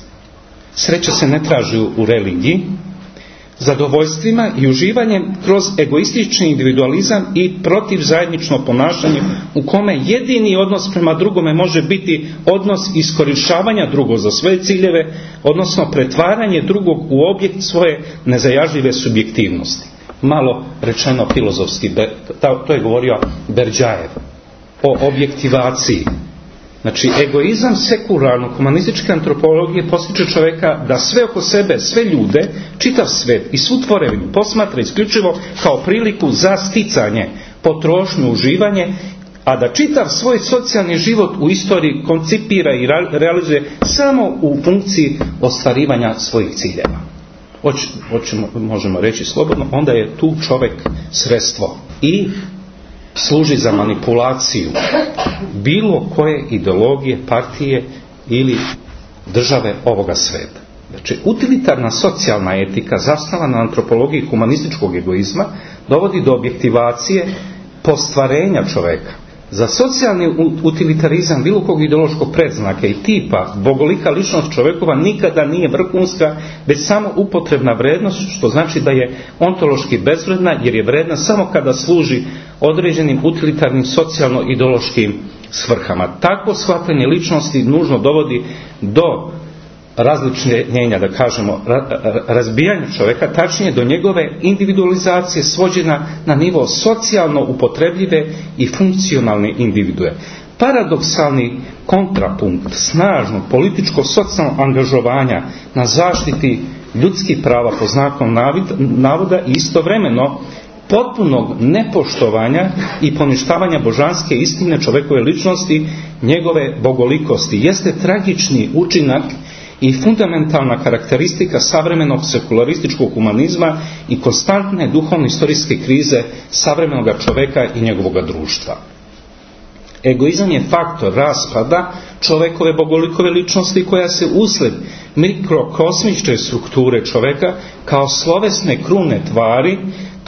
[SPEAKER 3] Sreća se ne traži u religiji, zadovoljstvima i uživanjem kroz egoistični individualizam i protiv zajednično ponašanje u kome jedini odnos prema drugome može biti odnos iskorištavanja drugog za svoje ciljeve, odnosno pretvaranje drugog u objekt svoje nezajažljive subjektivnosti. Malo rečeno filozofski, to je govorio Berdjajev o objektivaciji. Znači, egoizam sekularno-humanističke antropologije postiče čovjeka da sve oko sebe, sve ljude, čitav svet i svu tvorevinu posmatra isključivo kao priliku za sticanje, potrošnju, uživanje, a da čitav svoj socijalni život u istoriji koncipira i realizuje samo u funkciji ostvarivanja svojih ciljeva. Hoćemo, možemo reći slobodno, onda je tu čovjek sredstvo i služi za manipulaciju bilo koje ideologije, partije ili države ovoga sveta. Znači, utilitarna socijalna etika zasnovana na antropologiji humanističkog egoizma dovodi do objektivacije postvarenja čoveka. Za socijalni utilitarizam bilo kog ideološkog predznaka i tipa bogolika ličnost čovjekova nikada nije vrhunska, već samo upotrebna vrednost, što znači da je ontološki bezvredna, jer je vredna samo kada služi određenim utilitarnim socijalno-ideološkim svrhama. Takvo shvatanje ličnosti nužno dovodi do različenja, da kažemo, razbijanja čovjeka, tačnije do njegove individualizacije svođena na nivo socijalno upotrebljive i funkcionalne individue. Paradoksalni kontrapunkt snažnog političko-socijalnog angažovanja na zaštiti ljudskih prava po znakom navoda i istovremeno potpunog nepoštovanja i poništavanja božanske istine čovjekove ličnosti, njegove bogolikosti, jeste tragični učinak i fundamentalna karakteristika savremenog sekularističkog humanizma i konstantne duhovne istorijske krize savremenog čovjeka i njegovog društva. Egoizam je faktor raspada čovjekove bogolikove ličnosti koja se usled mikrokosmičke strukture čovjeka kao slovesne krune tvari,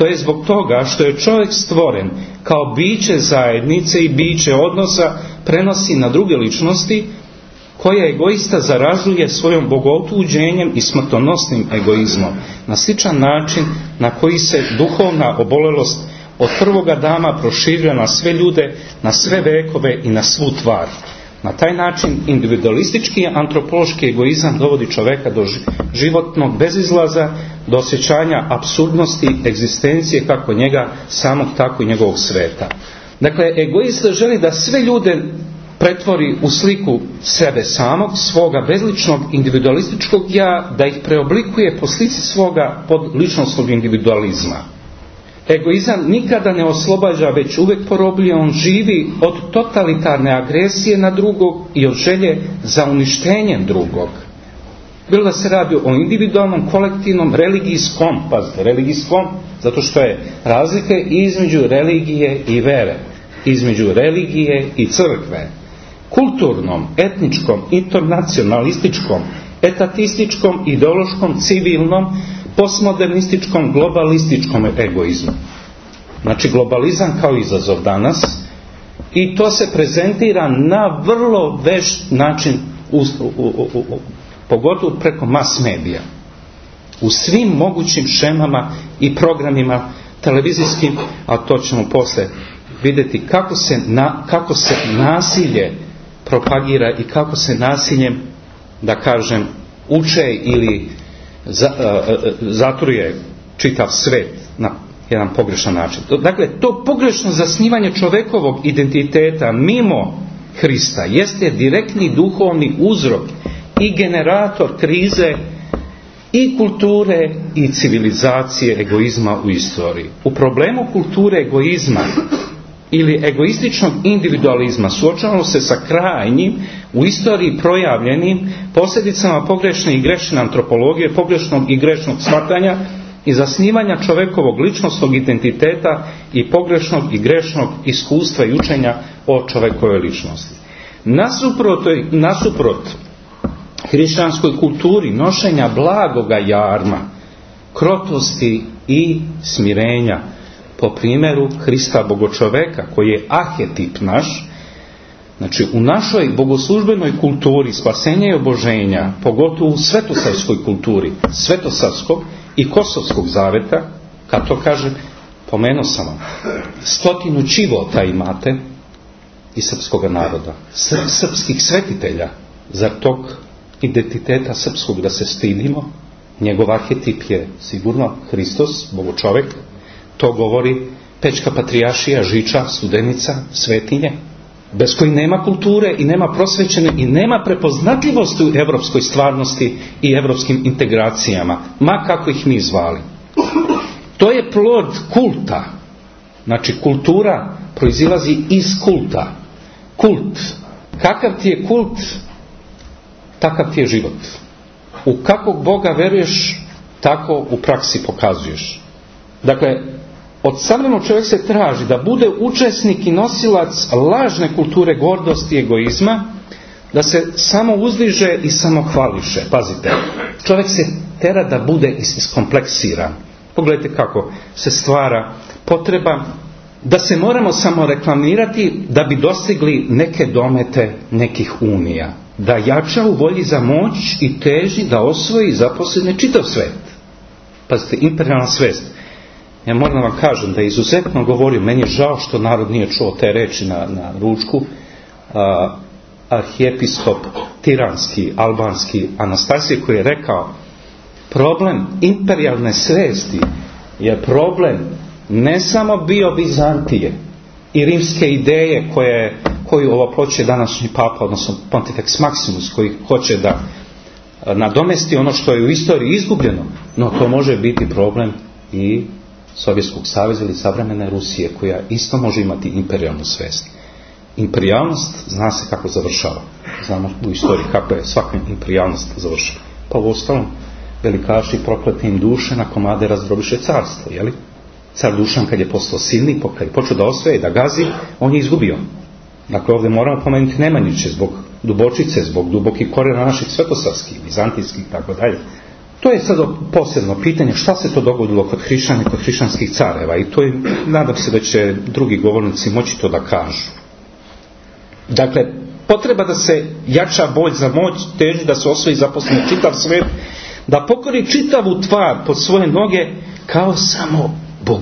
[SPEAKER 3] To je zbog toga što je čovjek stvoren kao biće zajednice i biće odnosa, prenosi na druge ličnosti, koja egoista zaražuje svojom bogotuđenjem i smrtonosnim egoizmom, na sličan način na koji se duhovna obolelost od prvoga dana proširuje na sve ljude, na sve vekove i na svu tvar. Na taj način individualistički antropološki egoizam dovodi čovjeka do životnog bezizlaza, do osjećanja apsurdnosti egzistencije kako njega samog, tako i njegovog sveta. Dakle, egoista želi da sve ljude pretvori u sliku sebe samog, svoga bezličnog individualističkog ja, da ih preoblikuje po slici svoga podličnostnog individualizma. Egoizam nikada ne oslobađa, već uvijek porobljuje. On živi od totalitarne agresije na drugog i od želje za uništenjem drugog. Bilo da se radi o individualnom, kolektivnom, religijskom, pazite, religijskom, zato što je razlika između religije i vere, između religije i crkve, kulturnom, etničkom, internacionalističkom, etatističkom, ideološkom, civilnom, postmodernističkom, globalističkom egoizmu. Znači globalizam kao izazov danas, i to se prezentira na vrlo vešt način, u, u, u, u, pogotovo preko mas medija, u svim mogućim šemama i programima televizijskim, a to ćemo posle vidjeti kako se, na, kako se nasilje propagira i kako se nasiljem, da kažem, uče ili za, uh, zatruje čitav svet na jedan pogrešan način. Dakle, to pogrešno zasnivanje čovjekovog identiteta mimo Hrista jeste direktni duhovni uzrok i generator krize i kulture i civilizacije egoizma u istoriji. U problemu kulture egoizma ili egoističnog individualizma suočavamo se sa krajnjim, u istoriji projavljenim posljedicama pogrešne i grešne antropologije, pogrešnog i grešnog shvatanja i zasnivanja čovjekovog ličnostnog identiteta i pogrešnog i grešnog iskustva i učenja o čovjekovoj ličnosti. Nasuprot, nasuprot hrišćanskoj kulturi nošenja blagoga jarma, krotosti i smirenja, po primjeru Hrista bogočoveka, koji je arhetip naš, znači u našoj bogoslužbenoj kulturi spasenja i oboženja, pogotovo u svetosavskoj kulturi, svetosavskog i kosovskog zaveta, kad to kažem, pomenuo sam vam, stotinu čivota imate i srpskoga naroda, Sr- srpskih svetitelja. Zar tog identiteta srpskog da se stidimo? Njegov arhetip je sigurno Hristos, bogočovek. To govori Pećka patrijaršija, Žiča, Studenica, Svetinje, bez koji nema kulture i nema prosvećene i nema prepoznatljivosti u evropskoj stvarnosti i evropskim integracijama, ma kako ih mi zvali. To je plod kulta. Znači kultura proizilazi iz kulta. Kult. Kakav ti je kult, takav ti je život. U kakvog Boga veruješ, tako u praksi pokazuješ. Dakle, od savremenog čovjeka se traži da bude učesnik i nosilac lažne kulture gordosti i egoizma, da se samo uzdiže i samo hvališe. Pazite, čovjek se tera da bude iskompleksiran. Pogledajte kako se stvara potreba da se moramo samo reklamirati da bi dostigli neke domete nekih unija. Da jača u volji za moć i teži da osvoji i zaposledne čitav svet. Pazite, imperijalna svest. Ja moram da vam kažem da je izuzetno govorio, meni je žao što narod nije čuo te reči na, na ručku, a, arhijepiskop tiranski, albanski Anastasije, koji je rekao, problem imperijalne svesti je problem ne samo bio Bizantije i rimske ideje koje, koju ovo ploče današnji papa, odnosno Pontifex Maximus, koji hoće da nadomesti ono što je u istoriji izgubljeno, no to može biti problem i Sovjetskog saveza ili savremene Rusije, koja isto može imati imperijalnu svest. Imperijalnost zna se kako završava. Znamo u istoriji kako je svaka imperijalnost završava. Pa u ostalom, velikaši proklete im duše na komade razdrobiše carstvo, jeli? Car Dušan kad je postao silni, kad je počeo da osvaja i da gazi, on je izgubio. Dakle, ovdje moramo pomenuti Nemanjiće zbog Dubočice, zbog dubokih korijena naših svetosavskih, vizantijskih i tako dalje. To je sad posebno pitanje šta se to dogodilo kod hrišćana i kod hrišćanskih careva i to je, nadam se da će drugi govornici moći to da kažu. Dakle, potreba da se jača bolj za moć, teži da se osvoji zaposleni čitav svet, da pokori čitavu tvar pod svoje noge kao samo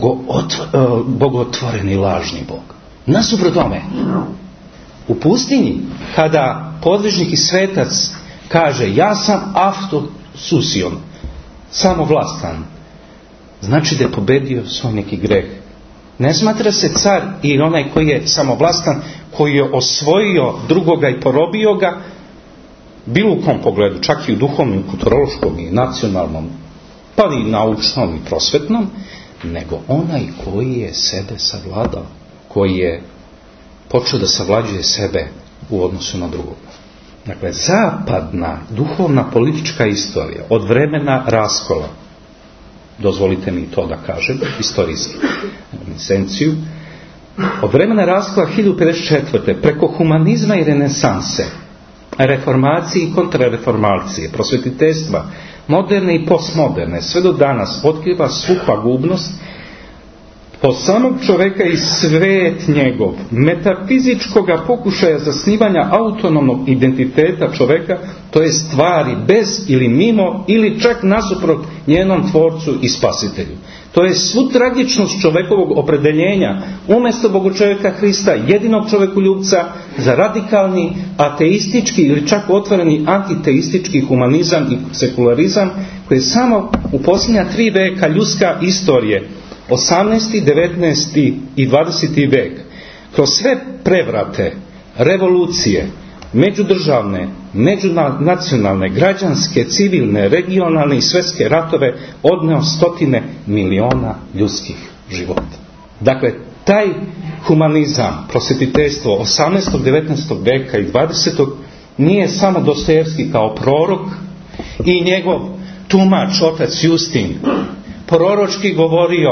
[SPEAKER 3] bogotvoreni lažni Bog. Nasuprot tome, u pustinji, kada podvižnik i svetac kaže ja sam autosusion, samovlastan, znači da je pobedio svoj neki greh. Ne smatra se car i onaj koji je samovlastan, koji je osvojio drugoga i porobio ga, bilo u kom pogledu, čak i u duhovnom, kulturološkom i nacionalnom, pa i naučnom i prosvetnom, nego onaj koji je sebe savladao, koji je počeo da savlađuje sebe u odnosu na drugog. Dakle, zapadna duhovna politička istorija od vremena raskola, dozvolite mi to da kažem, istorijski esenciju, od vremena raskola hiljadu pedeset četvrte preko humanizma i renesanse, reformacije i kontrareformacije, prosvetiteljstva, moderne i postmoderne, sve do danas otkriva svu pagubnost po samog čoveka i svet njegov, metafizičkoga pokušaja zasnivanja autonomnog identiteta čoveka, to je stvari bez ili mimo ili čak nasuprot njenom tvorcu i spasitelju. To je svu tragičnost čovekovog opredeljenja umjesto bogočovjeka Hrista, jedinog čovekoljubca, za radikalni, ateistički ili čak otvoreni antiteistički humanizam i sekularizam koji je samo u posljednja tri veka ljudska istorije, osamnaesti, devetnaesti i dvadeseti vek, kroz sve prevrate, revolucije, međudržavne, međunacionalne, građanske, civilne, regionalne i svjetske ratove odneo stotine miliona ljudskih života. Dakle, taj humanizam, prosvetiteljstvo osamnaestog, devetnaestog veka i dvadesetog nije samo Dostojevski kao prorok i njegov tumač, otac Justin, proročki govorio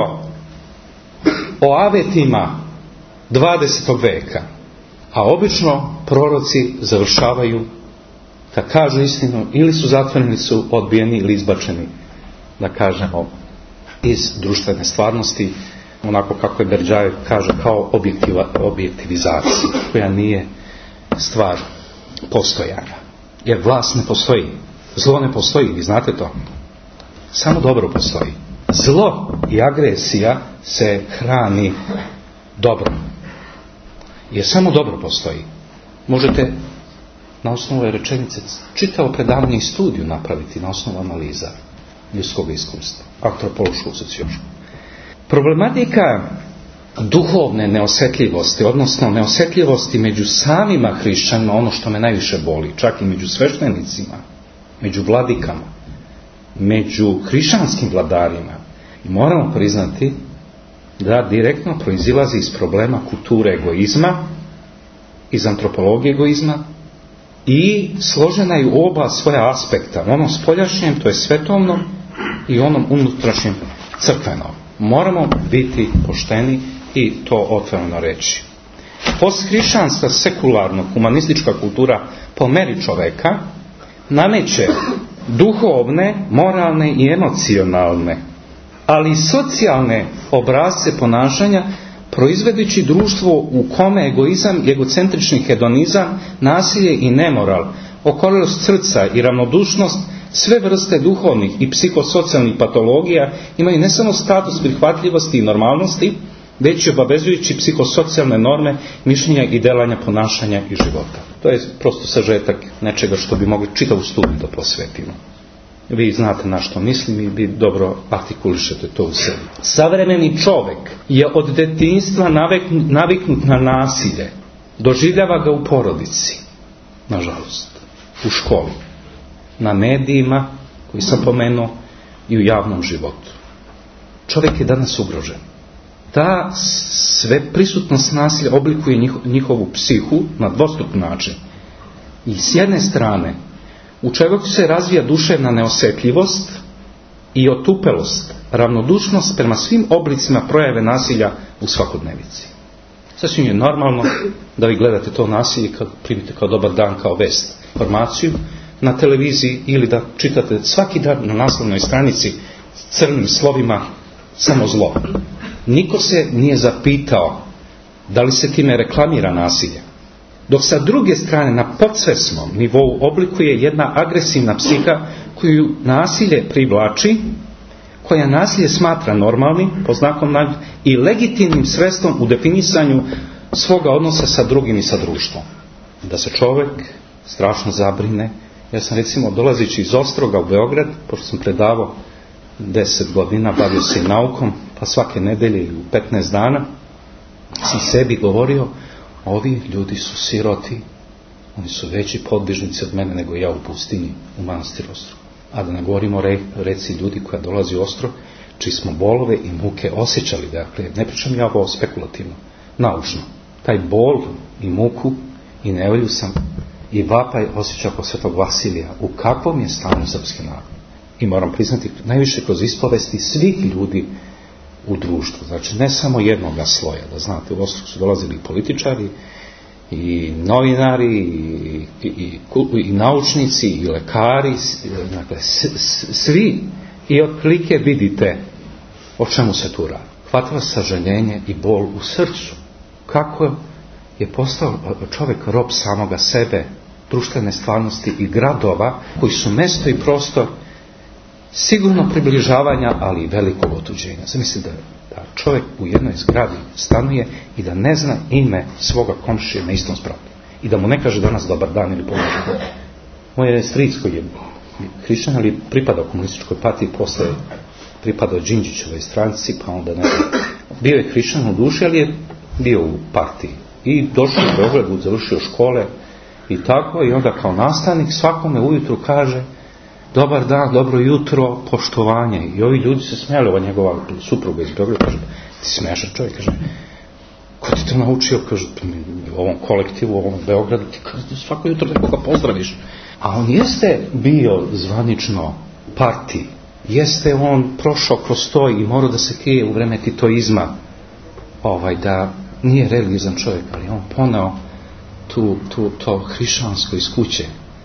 [SPEAKER 3] o avetima dvadesetog veka. A obično proroci završavaju, kad kažu istinu, ili su zatvoreni, ili su odbijeni, ili izbačeni, da kažemo, iz društvene stvarnosti, onako kako je Berdjajev kaže, kao objektiva, objektivizacija, koja nije stvar postojanja. Jer vlast ne postoji, zlo ne postoji, vi znate to. Samo dobro postoji. Zlo i agresija se hrani dobro. Jer samo dobro postoji. Možete na osnovu ove rečenice čitavo predavanje i studiju napraviti na osnovu analiza ljudskog iskustva, antropološkog, sociološkog. Problematika duhovne neosjetljivosti, odnosno neosjetljivosti među samima hrišćanima, ono što me najviše boli, čak i među sveštenicima, među vladikama, među hrišćanskim vladarima. I moramo priznati da direktno proizilazi iz problema kulture egoizma, iz antropologije egoizma i složena je u oba svoja aspekta, onom spoljašnjem, to je svetovnom, i onom unutrašnjem, crkvenom. Moramo biti pošteni i to otvoreno reći. Posthrišćanska, sekularno, humanistička kultura po meri čoveka nameće duhovne, moralne i emocionalne, ali i socijalne obrasce ponašanja, proizvedeći društvo u kome egoizam i egocentrični hedonizam, nasilje i nemoral, okorelost srca i ravnodušnost, sve vrste duhovnih i psihosocijalnih patologija imaju ne samo status prihvatljivosti i normalnosti, već i obavezujući psihosocijalne norme, mišljenja i delanja, ponašanja i života. To je prosto sažetak nečega što bi mogli čitavu studiju da posvetimo. Vi znate na što mislim i vi dobro artikulišete to u sebi. Savremeni čovjek je od detinjstva naviknut na nasilje. Doživljava ga u porodici, nažalost, u školi, na medijima, koji sam pomenuo, i u javnom životu. Čovjek je danas ugrožen. Ta sve prisutnost nasilja oblikuje njihovu psihu na dvostruk način. I s jedne strane, u čovjeku se razvija duševna neosjetljivost i otupelost, ravnodušnost prema svim oblicima projave nasilja u svakodnevici. Sasvim je normalno da vi gledate to nasilje kad primite kao dobar dan, kao vest, informaciju, na televiziji ili da čitate svaki dan na naslovnoj stranici crnim slovima samo zlo. Niko se nije zapitao da li se time reklamira nasilje. Dok sa druge strane na podsvesnom nivou oblikuje jedna agresivna psiha koju nasilje privlači, koja nasilje smatra normalnim, po znakom navode, i legitimnim sredstvom u definisanju svoga odnosa sa drugim i sa društvom. Da se čovjek strašno zabrine. Ja sam recimo dolazeći iz Ostroga u Beograd, pošto sam predavao deset godina, bavio se i naukom, pa svake nedelje ili u petnaest dana sam sebi govorio, ovi ljudi su siroti, oni su veći podvižnici od mene nego ja u pustinji u manastiru Ostrog. A da ne govorimo re, reci ljudi koja dolazi u Ostrog, čiji smo bolove i muke osjećali. Dakle, ne pričam ja ovo spekulativno, naučno. Taj bol i muku i nevolju sam i vapaj osjećao kod Svetog Vasilija. U kakvom je stanju srpski narod? I moram priznati, najviše kroz ispovesti svih ljudi u društvu. Znači, ne samo jednoga sloja. Da znate, u Ostrog su dolazili i političari, i novinari, i, i, i, i naučnici, i lekari, dakle, s, s, svi. I otprilike vidite o čemu se tu radi. Hvata vas sažaljenje i bol u srcu. Kako je postao čovjek rob samoga sebe, društvene stvarnosti i gradova, koji su mesto i prostor sigurno približavanja, ali i velikog otuđenja. Zamislite da, da čovjek u jednoj zgradi stanuje i da ne zna ime svoga komšije na istom spratu. I da mu ne kaže danas dobar dan ili pomože Bog. Moj je stric koji je hrišćan, ali pripadao komunističkoj partiji, posle pripadao Đinđićevoj stranci, pa onda ne bio je hrišćan u duši, ali je bio u partiji. I došao u Beogradu, završio škole i tako, i onda kao nastavnik svakome ujutru kaže dobar dan, dobro jutro, poštovanje. I ovi ljudi se smijali, ova njegova supruga iz Beograda, kaže, ti smiješan čovjek, kaže, ko ti to naučio, kaže, u ovom kolektivu, u ovom Beogradu, ti kaže, svako jutro nekoga pozdraviš. A on jeste bio zvanično partiji, jeste on prošao kroz to i morao da se krije u vreme titoizma, ovaj, da nije religiozan čovjek, ali on poneo tu, tu, to hrišćansko iz kuće.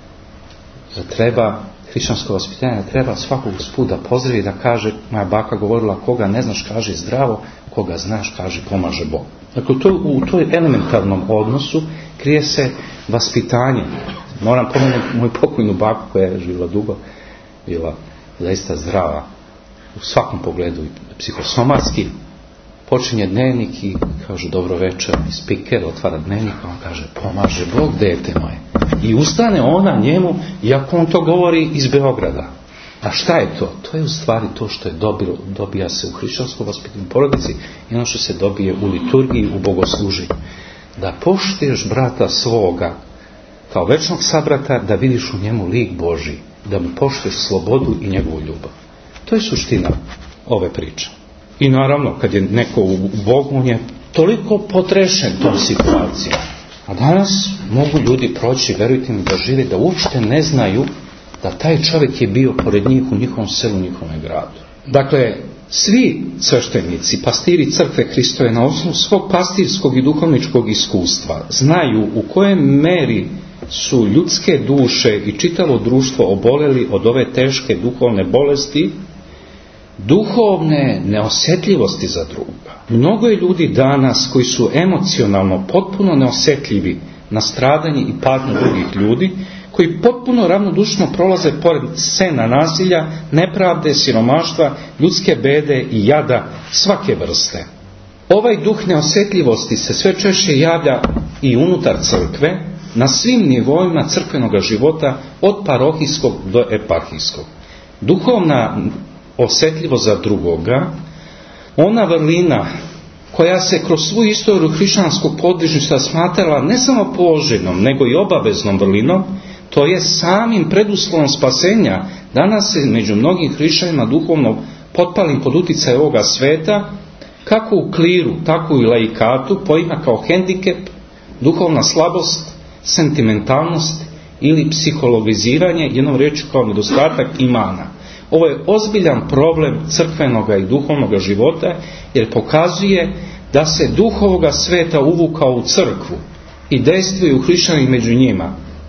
[SPEAKER 3] Da treba hrišćansko vaspitanje, da treba svakog usput da pozdravi, da kaže, moja baka govorila, koga ne znaš kaže zdravo, koga znaš kaže pomaže Bog. Dakle, to, u toj elementarnom odnosu krije se vaspitanje. Moram pomenuti moju pokojnu baku koja je živjela dugo, bila zaista zdrava u svakom pogledu i psihosomatski. Počinje dnevnik i kaže dobro večer, i spiker otvara dnevnik, on kaže pomaže Bog dete moje. I ustane ona njemu, iako on to govori iz Beograda. A šta je to? To je u stvari to što je dobilo, dobija se u hrišćanskoj vaspitanju porodici i ono što se dobije u liturgiji, u bogosluženju. Da poštuješ brata svoga kao večnog sabrata, da vidiš u njemu lik Božji, da mu poštuješ slobodu i njegovu ljubav. To je suština ove priče. I naravno, kad je neko u Bogu, on je toliko potrešen tom situacijom. A danas mogu ljudi proći, verujte mi, da žive, da uopšte ne znaju da taj čovjek je bio pored njih u njihovom selu, u njihovom gradu. Dakle, svi sveštenici, pastiri crkve Hristove na osnovu svog pastirskog i duhovničkog iskustva znaju u kojoj meri su ljudske duše i čitavo društvo oboleli od ove teške duhovne bolesti, duhovne neosjetljivosti za druga. Mnogo je ljudi danas koji su emocionalno potpuno neosjetljivi na stradanje i patnju drugih ljudi, koji potpuno ravnodušno prolaze pored scena nasilja, nepravde, siromaštva, ljudske bede i jada svake vrste. Ovaj duh neosjetljivosti se sve češće javlja i unutar crkve, na svim nivoima crkvenog života, od parohijskog do eparhijskog. Duhovna osjetljivost za drugoga, ona vrlina koja se kroz svu istoriju hrišćanskog podvižništva smatrala ne samo poželjnom, nego i obaveznom vrlinom, to je samim preduslovom spasenja. Danas se među mnogim hrišćanima duhovno potpalim pod utjecaj ovoga sveta, kako u kliru, tako i laikatu, poima kao hendikep, duhovna slabost, sentimentalnost ili psihologiziranje, jednom riječju kao nedostatak imana. Ovo je ozbiljan problem crkvenog i duhovnog života, jer pokazuje da se duh ovoga sveta uvukao u crkvu i dejstvuju hrišćani među njima.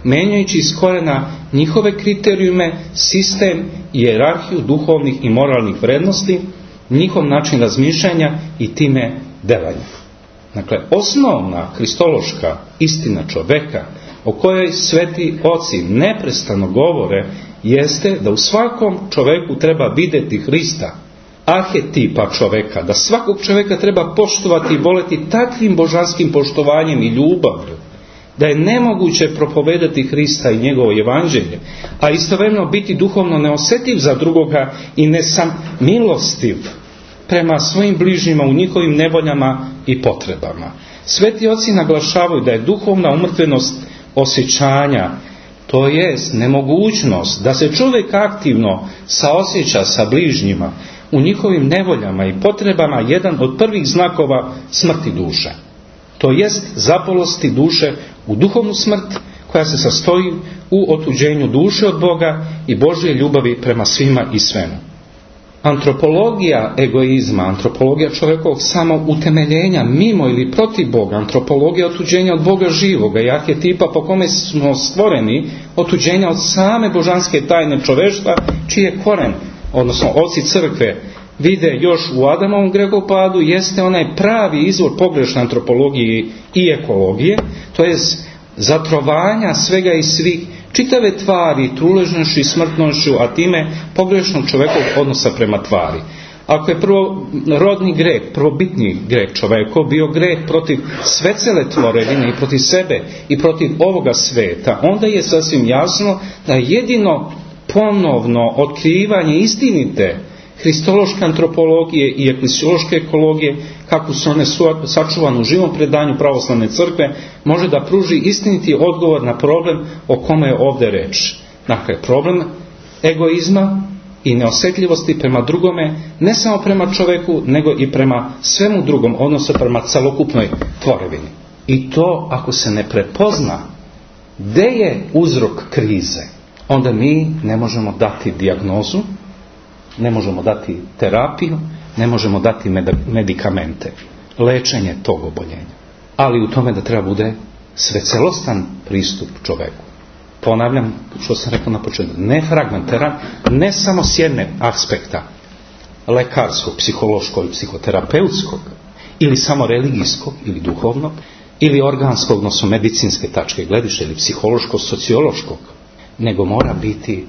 [SPEAKER 3] menjajući iz korena njihove kriterijume, sistem i hijerarhiju duhovnih i moralnih vrednosti, njihov način razmišljanja i time delanja. Dakle, osnovna kristološka istina čoveka o kojoj sveti oci neprestano govore jeste da u svakom čoveku treba vidjeti Hrista, arhetipa čoveka, da svakog čoveka treba poštovati i voleti takvim božanskim poštovanjem i ljubavlju, da je nemoguće propovedati Hrista i njegovo evanđelje, a istovremeno biti duhovno neosjetljiv za drugoga i ne sam milostiv prema svojim bližnjima u njihovim nevoljama i potrebama. Sveti oci naglašavaju da je duhovna umrtvenost osjećanja, to jest nemogućnost da se čovjek aktivno saosjeća sa bližnjima u njihovim nevoljama i potrebama, jedan od prvih znakova smrti duše. To jest zapalosti duše u duhovnu smrt koja se sastoji u otuđenju duše od Boga i Božje ljubavi prema svima i svemu. Antropologija egoizma, antropologija čovjekovog samoutemeljenja mimo ili protiv Boga, antropologija otuđenja od Boga živoga i arhetipa po kome smo stvoreni, otuđenja od same božanske tajne čoveštva, čiji je koren, odnosno oci crkve vide još u Adamovom grehopadu, jeste onaj pravi izvor pogrešne antropologije i ekologije, to je zatrovanja svega i svih, čitave tvari truležnošću i smrtnošću, a time pogrešnog čovjekovog odnosa prema tvari. Ako je prvorodni greh, prvobitni greh čovjekov bio greh protiv sve cele tvorevine i protiv sebe i protiv ovoga sveta, onda je sasvim jasno da jedino ponovno otkrivanje istinite hristološke antropologije i eklesiološke ekologije, kako su one sačuvane u živom predanju pravoslavne crkve, može da pruži istiniti odgovor na problem o kome je ovdje reč. Dakle, problem egoizma i neosjetljivosti prema drugome, ne samo prema čovjeku, nego i prema svemu drugom, odnosno prema celokupnoj tvorevini. I to, ako se ne prepozna gdje je uzrok krize, onda mi ne možemo dati dijagnozu, ne možemo dati terapiju, ne možemo dati medikamente, lečenje tog oboljenja. Ali u tome da treba bude svecelostan pristup čovjeku. Ponavljam što sam rekao na početku, ne fragmentaran, ne samo s jedne aspekta lekarskog, psihološkog i psihoterapeutskog, ili samo religijskog ili duhovnog, ili organskog, odnosno medicinske tačke gledišta, ili psihološko-sociološkog, nego mora biti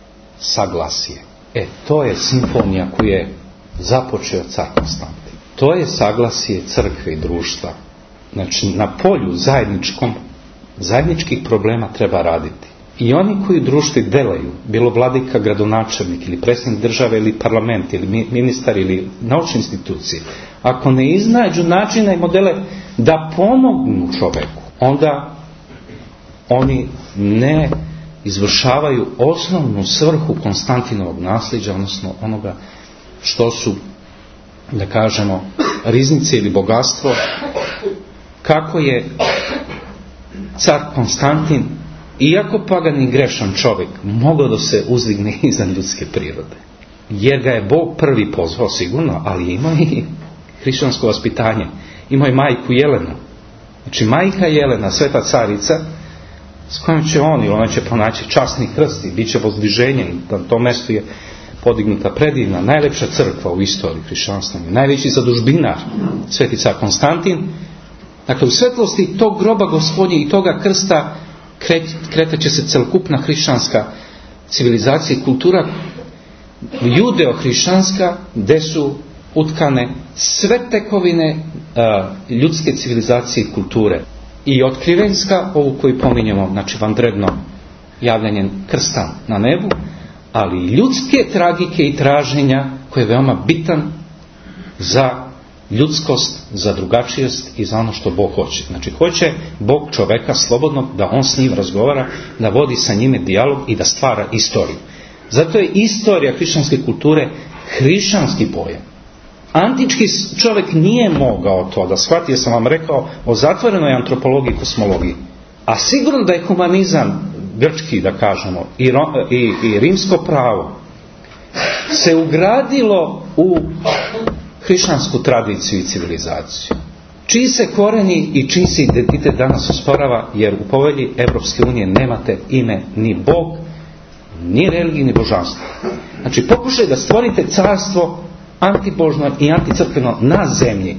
[SPEAKER 3] saglasje. E, to je simfonija koju je započeo car Konstantin. To je saglasje crkve i društva. Znači, na polju zajedničkom, zajedničkih problema treba raditi. I oni koji u društvu delaju, bilo vladika, gradonačelnik ili predsjednik države ili parlament ili ministar ili naučne institucije, ako ne iznađu načine i modele da pomognu čoveku, onda oni ne izvršavaju osnovnu svrhu Konstantinovog nasljeđa, odnosno onoga što su, da kažemo, riznice ili bogatstvo, kako je car Konstantin, iako pagan i grešan čovjek, mogao da se uzdigne iznad ljudske prirode. Jer ga je Bog prvi pozvao sigurno, ali ima i hrišćansko vaspitanje. Imao je majku Jelenu. Znači majka Jelena, sveta carica, s kojom će on, ili ona će pronaći časni krst i bit će vozdviženjen. Na tom mjestu je podignuta predivna, najlepša crkva u istoriji hrišćanstva, najveći zadužbinar, sveti car Konstantin. Dakle, u svetlosti tog groba Gospodnje i toga krsta kretat će se celokupna hrišćanska civilizacija i kultura judeo-hrišćanska, gdje su utkane sve tekovine a, ljudske civilizacije i kulture. I otkrivenska, ovu koju pominjemo, znači vanredno javljanje krsta na nebu, ali ljudske tragike i traženja koje je veoma bitan za ljudskost, za drugačijost i za ono što Bog hoće. Znači hoće Bog čoveka slobodno da on s njim razgovara, da vodi sa njime dijalog i da stvara istoriju. Zato je istorija hrišćanske kulture hrišćanski pojam. Antički čovjek nije mogao to da shvati, jer sam vam rekao o zatvorenoj antropologiji i kosmologiji. A sigurno da je humanizam grčki, da kažemo, i, i, i rimsko pravo se ugradilo u hrišćansku tradiciju i civilizaciju. čiji se koreni i čiji se identitet danas osporava, jer u povelji Evropske unije nemate ime ni Bog, ni religiji, ni božanstvo. Znači, pokušaj da stvorite carstvo antibožno i anticrkveno na zemlji,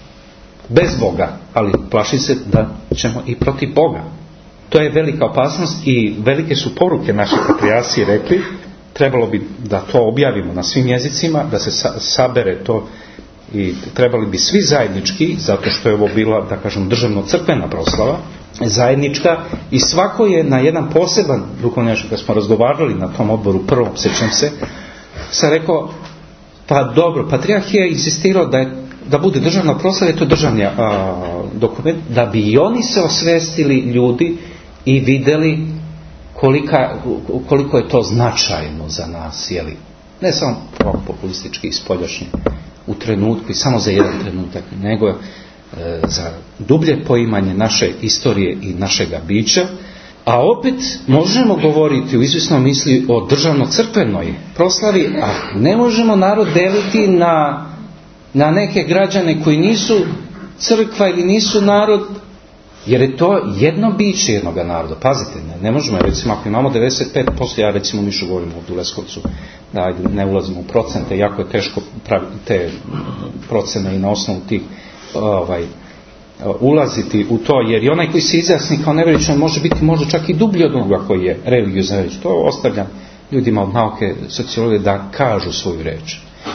[SPEAKER 3] bez Boga, ali plaši se da ćemo i protiv Boga. To je velika opasnost i velike su poruke naše patrijarsi rekli. Trebalo bi da to objavimo na svim jezicima, da se sabere to i trebali bi svi zajednički, zato što je ovo bila, da kažem, državno-crkvena proslava, zajednička, i svako je na jedan poseban, duhovni kad smo razgovarali na tom odboru prvom, sjećam se, sam rekao, pa dobro, patrijarh je insistirao da, je, da bude državna proslava, je to državni a, dokument, da bi i oni se osvestili ljudi i vidjeli kolika, koliko je to značajno za nas, jeli? Ne samo populistički i spoljašnji u trenutku i samo za jedan trenutak, nego e, za dublje poimanje naše istorije i našega bića. A opet možemo govoriti u izvisnoj misli o državno-crkvenoj proslavi, a ne možemo narod deliti na, na neke građane koji nisu crkva ili nisu narod, jer je to jedno biće jednog naroda. Pazite, ne, ne možemo, recimo ako imamo devedeset pet posto, ja recimo Mišu govorim ovdje u Leskovcu, da ne ulazimo u procente, jako je teško praviti te procene i na osnovu tih ovaj, ulaziti u to, jer i onaj koji se izjasni kao nevjerničan može biti možda čak i dublji od onoga koji je religiozan reč. To ostavljam ljudima od nauke sociologije da kažu svoju reč.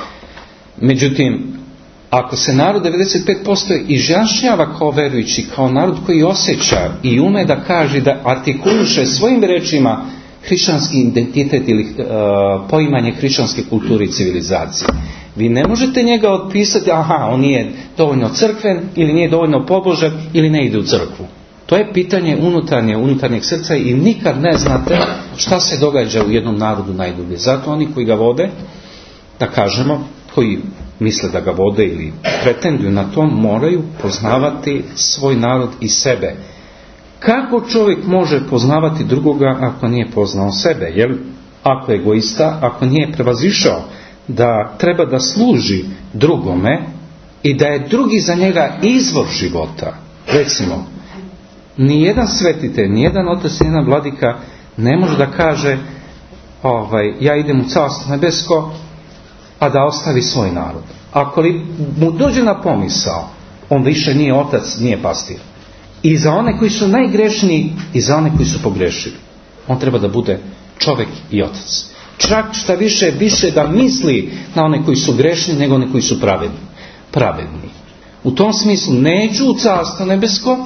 [SPEAKER 3] Međutim, ako se narod devedeset pet posto izjašnjava kao verujući, kao narod koji osjeća i ume da kaže, da artikuliše svojim rečima hrišćanski identitet ili uh, poimanje hrišćanske kulture i civilizacije, vi ne možete njega otpisati, aha, on nije dovoljno crkven ili nije dovoljno pobožan ili ne ide u crkvu. To je pitanje unutarnje, unutarnjeg srca i nikad ne znate šta se događa u jednom narodu najdublje. Zato oni koji ga vode, da kažemo, koji misle da ga vode ili pretenduju na to, moraju poznavati svoj narod i sebe. Kako čovjek može poznavati drugoga ako nije poznao sebe? Jel? Ako je egoista, ako nije prevazišao da treba da služi drugome i da je drugi za njega izvor života. Recimo, nijedan svetitelj, nijedan otac, nijedan vladika ne može da kaže ovaj, ja idem u carstvo nebesko, a da ostavi svoj narod. Ako li mu dođe na pomisao, on više nije otac, nije pastir. I za one koji su najgrešniji i za one koji su pogrešili, on treba da bude čovjek i otac. Čak šta više, više da misli na one koji su grešni nego one koji su pravedni. pravedni. U tom smislu neću u carstvo nebesko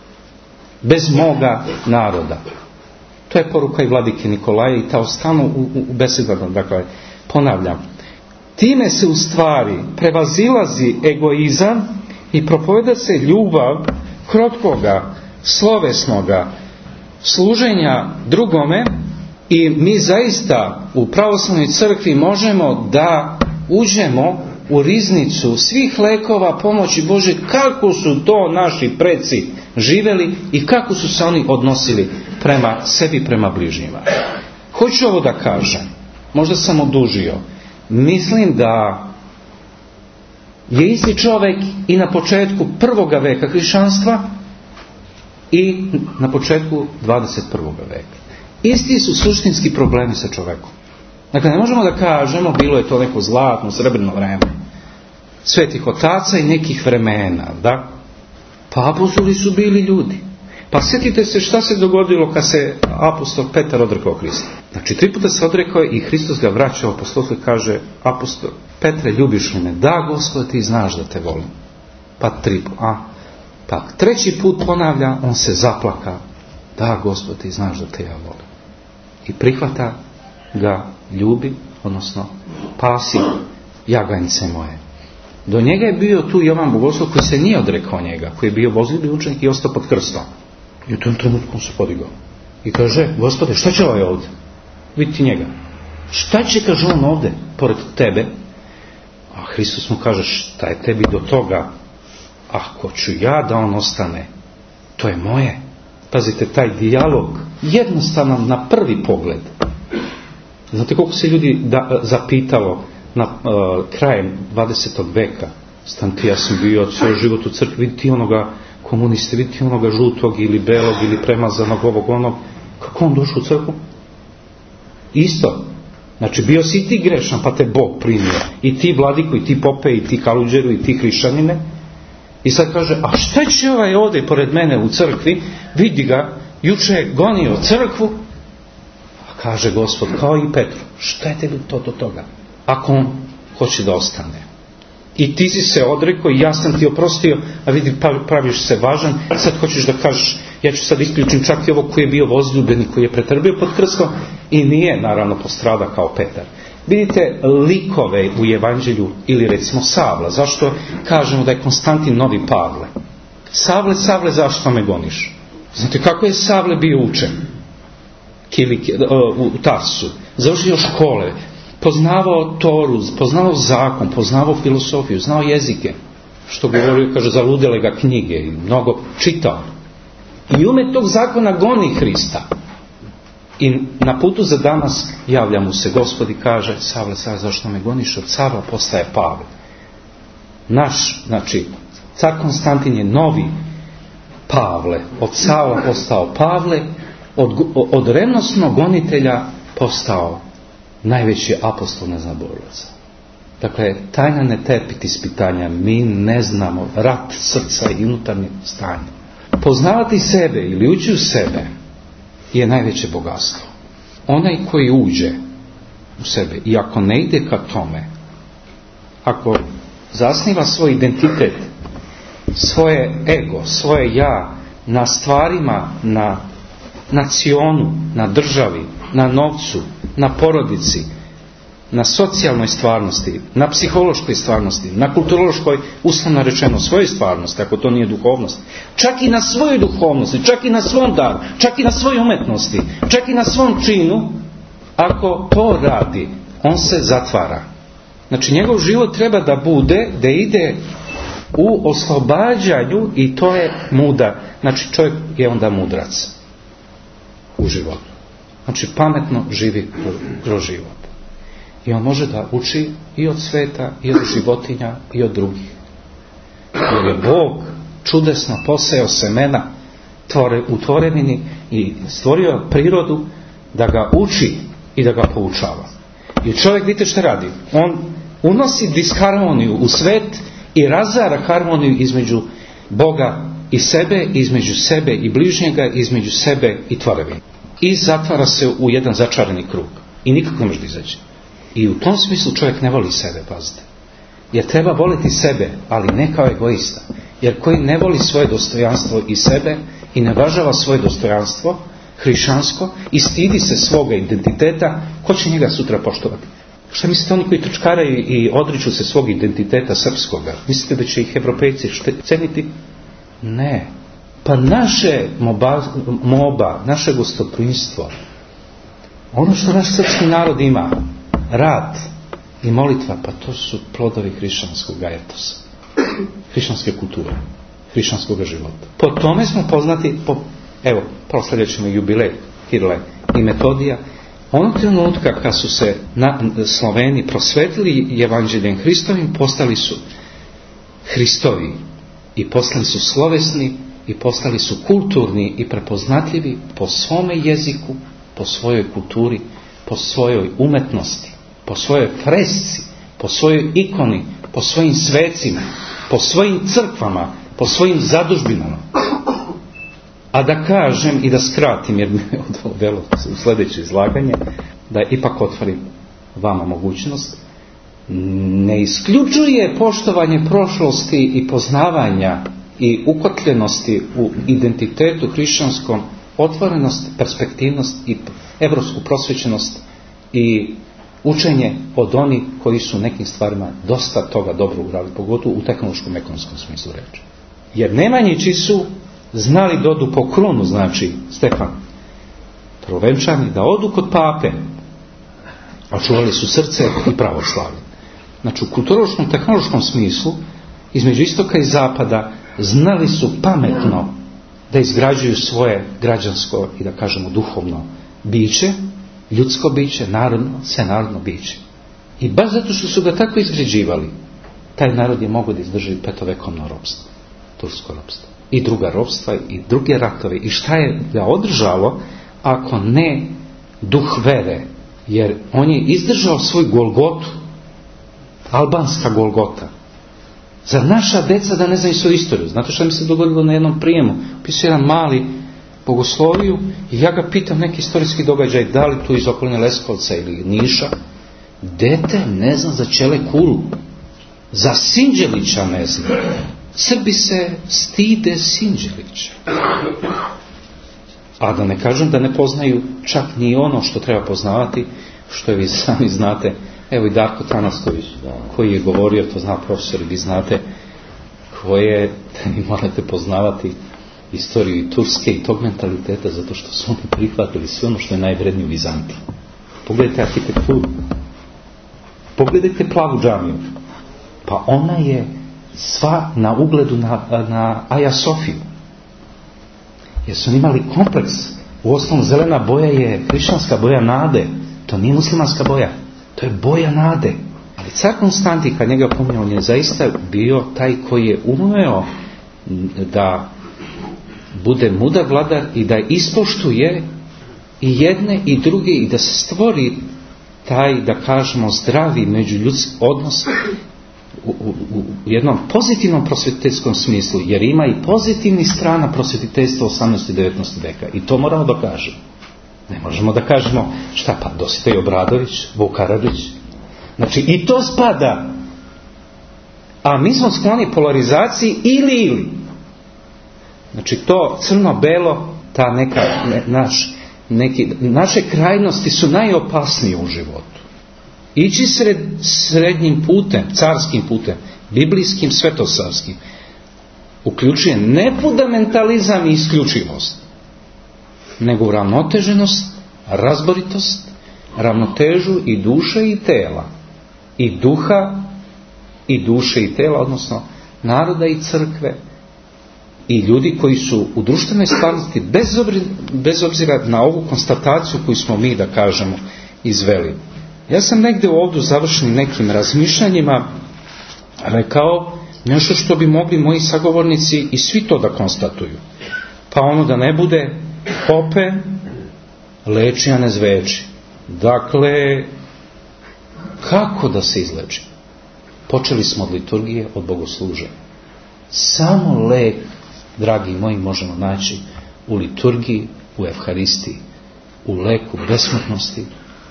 [SPEAKER 3] bez moga naroda. To je poruka i vladike Nikolaja i ta ostanu u, u besedama. Dakle, ponavljam, time se u stvari prevazilazi egoizam i propoveda se ljubav krotkoga, slovesnoga služenja drugome. I mi zaista u pravoslavnoj crkvi možemo da uđemo u riznicu svih lekova pomoći Bože, kako su to naši preci živjeli i kako su se oni odnosili prema sebi, prema bližnjima. Hoću ovo da kažem, možda sam odužio, mislim da je isti čovjek i na početku prvoga veka hrišćanstva i na početku dvadeset prvoga veka. Isti su suštinski problemi sa čovjekom. Dakle, ne možemo da kažemo bilo je to neko zlatno, srebrno vreme svetih otaca i nekih vremena, da? Pa apostoli su bili ljudi. Pa sjetite se šta se dogodilo kad se apostol Petar odrekao Hrista. Znači, tri puta se odrekao i Hristos ga vraća u apostolstvo i kaže, apostol Petre, ljubiš li me? Da, Gospod, ti znaš da te volim. Pa tri puta. A, pa treći put ponavlja, on se zaplaka. Da, Gospod, ti znaš da te ja volim. I prihvata ga, ljubi, odnosno pasi jaganjce moje. Do njega je bio tu Jovan Bogoslov koji se nije odrekao njega, koji je bio vozljivi učenik i ostao pod krstom. I u tom trenutku on se podigao. I kaže, Gospode, šta će ovaj ovdje? Vidite njega. Šta će, kaže on ovdje, pored tebe? A Hristos mu kaže, šta je tebi do toga? Ako ću ja da on ostane, to je moje. Pazite, taj dijalog, jednostavno na prvi pogled. Znate koliko se ljudi da, zapitalo na uh, krajem dvadesetog veka, Stan ti, ja sam bio cijel život u crkvi, vidi ti onoga komuniste, vidi ti onoga žutog ili belog ili premazanog ovog onog. Kako on došao u crkvu? Isto. Znači bio si ti grešan pa te Bog primio. I ti vladiku, i ti pope, i ti kaluđeru, i ti hrišćanine. I sad kaže, a šta će ovaj ovdje pored mene u crkvi, vidi ga, juče je gonio crkvu, a kaže Gospod, kao i Petru, šta je tebi to do toga? Ako on hoće da ostane. I ti si se odrekao i ja sam ti oprostio, a vidi, praviš se važan, sad hoćeš da kažeš, ja ću sad isključim čak i ovo koji je bio vozljubeni, koji je pretrpio pod krstom i nije naravno postrada kao Petar. Vidite likove u evanđelju ili recimo Savla. Zašto kažemo da je Konstantin novi Pavle? Savle, Savle, zašto me goniš? Znate kako je Savle bio učen? U Tarsu. Završio škole. Poznavao Toru, poznavao zakon, poznavao filosofiju, znao jezike. Što govorio, kaže, zaludele ga knjige i mnogo čitao. I ume tog zakona goni Hrista. I na putu za Damask javlja mu se Gospod i kaže, Savle, Savle, zašto me goniš? Od Savla postaje Pavle. Naš, znači, car Konstantin je novi Pavle. Od Savla postao Pavle, od, od revnosnog gonitelja postao najveći apostol neznaborilaca. Dakle, tajna ne trpiti ispitanja. Mi ne znamo rat srca i unutarnje stanje. Poznavati sebe ili ući u sebe je najveće bogatstvo. Onaj koji uđe u sebe i ako ne ide ka tome, ako zasniva svoj identitet, svoje ego, svoje ja na stvarima, na nacionu, na državi, na novcu, na porodici, na socijalnoj stvarnosti, na psihološkoj stvarnosti, na kulturološkoj, uslovno rečeno, svojoj stvarnosti, ako to nije duhovnost, čak i na svojoj duhovnosti, čak i na svom daru, čak i na svojoj umetnosti, čak i na svom činu, ako to radi, on se zatvara. Znači, njegov život treba da bude, da ide u oslobađanju i to je muda. Znači, čovjek je onda mudrac u životu. Znači, pametno živi kroz život. I on može da uči i od sveta, i od životinja, i od drugih. Jer je Bog čudesno posejao semena tvore, u tvorevini i stvorio prirodu da ga uči i da ga poučava. I čovjek, vidite što radi? On unosi disharmoniju u svet i razara harmoniju između Boga i sebe, između sebe i bližnjega, između sebe i tvorevine. I zatvara se u jedan začarani krug. I nikako ne može da izađe. I u tom smislu čovjek ne voli sebe, pazite. Jer treba voliti sebe, ali ne kao egoista. Jer koji ne voli svoje dostojanstvo i sebe i ne važava svoje dostojanstvo hrišćansko i stidi se svoga identiteta, ko će njega sutra poštovati? Šta mislite oni koji trčkaraju i odriču se svog identiteta srpskoga? Mislite da će ih Evropejci ceniti? Ne. Pa naše moba, moba, naše gostoprimstvo, ono što naš srpski narod ima, rad i molitva, pa to su plodovi hrišćanskog etosa, hrišćanske kulture, hrišćanskog života. Po tome smo poznati, po, evo, proslavljat ćemo jubilej Kirila i Metodija. Onog trenutka kad su se na, Sloveni prosvetili evanđeljem Hristovim, postali su Hristovi i postali su slovesni i postali su kulturni i prepoznatljivi po svome jeziku, po svojoj kulturi, po svojoj umetnosti, po svojoj fresci, po svojoj ikoni, po svojim svecima, po svojim crkvama, po svojim zadužbinama. A da kažem i da skratim, jer mi je odvelo u sljedeće izlaganje, da ipak otvorim vama mogućnost, ne isključuje poštovanje prošlosti i poznavanja i ukotljenosti u identitetu hrišćanskom, otvorenost, perspektivnost i evropsku prosvećenost i učenje od onih koji su nekim stvarima dosta toga dobro uradili, pogotovo u tehnološkom ekonomskom smislu reči. Jer Nemanjići su znali da odu po krunu, znači Stefan Prvenčani, da odu kod pape, a čuvali su srce i pravoslavlje. Znači u kulturološkom, tehnološkom smislu između istoka i zapada znali su pametno da izgrađuju svoje građansko i da kažemo duhovno biće, ljudsko biće, narodno, sve narodno biće. I baš zato što su ga tako izgrađivali, taj narod je mogao da izdrži petovekovno ropstvo, tursko ropstvo. I druga ropstva, i druge ratove. I šta je ga održalo, ako ne duh vere? Jer on je izdržao svoj Golgotu, albanska Golgota. Zar naša deca da ne znaju svoju istoriju? Znate što mi se dogodilo na jednom prijemu? Pisao jedan mali bogosloviju i ja ga pitam neki istorijski događaj, da li tu iz okoline Leskovca ili Niša. Dete ne zna za Ćele Kulu, za Sinđelića ne zna. Srbi se stide Sinđelića. A da ne kažem da ne poznaju čak ni ono što treba poznavati, što je vi sami znate. Evo i Darko Tanasković koji je govorio, to zna profesor i vi znate, koje vi morate poznavati istoriju i Turske i tog mentaliteta, zato što su oni prihvatili sve ono što je najvrednije u Vizantiji. Pogledajte arhitekturu, pogledajte plavu džamiju, pa ona je sva na ugledu na, na Aja Sofiju. Jer su imali kompleks. U osnovu zelena boja je hrišćanska boja nade, to nije muslimanska boja, to je boja nade. Ali car Konstantin, kad njega pominjao, on je zaista bio taj koji je umeo da bude mudar vladar i da ispoštuje i jedne i druge i da se stvori taj, da kažemo, zdravi međuljudski odnos u, u, u jednom pozitivnom prosvjetiteljskom smislu, jer ima i pozitivni strana prosvjetiteljstva osamnaestog i devetnaestog veka i to moramo da kažemo. Ne možemo da kažemo šta pa Dositej Obradović, Vuk Karadžić. Znači i to spada. A mi smo skloni polarizaciji ili ili. Znači to crno-belo, ta neka, ne, naš, neki, naše krajnosti su najopasnije u životu. Ići sred, srednjim putem, carskim putem, biblijskim, svetosarskim, uključuje ne fundamentalizam i isključivost, nego uravnoteženost, razboritost, ravnotežu i duše i tela. I duha i duše i tela, odnosno naroda i crkve i ljudi koji su u društvenoj stvarnosti bez obzira, bez obzira na ovu konstataciju koju smo mi, da kažemo, izveli. Ja sam negdje ovdje završenim nekim razmišljanjima rekao nešto što bi mogli moji sagovornici i svi to da konstatuju. Pa ono da ne bude pope leči, a ne zveči. Dakle, kako da se izleči? Počeli smo od liturgije, od bogosluženja. Samo lek, dragi moji, možemo naći u liturgiji, u evharistiji, u leku besmrtnosti,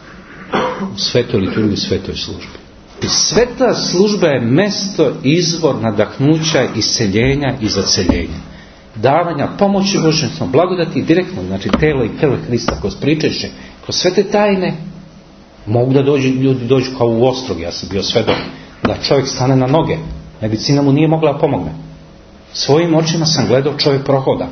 [SPEAKER 3] u svetoj liturgiji, u svetoj službi. I sveta služba je mesto, izvor nadahnuća, isceljenja i zaceljenja. Davanja pomoći Božje, blagodati direktno, znači telo i krv Hrista, kroz pričešće, kroz sve te tajne, mogu da dođu, ljudi dođu kao u Ostrog, ja sam bio svedok, da čovjek stane na noge. Medicina mu nije mogla da pomogne. Svojim očima sam gledao, čovjek prohoda.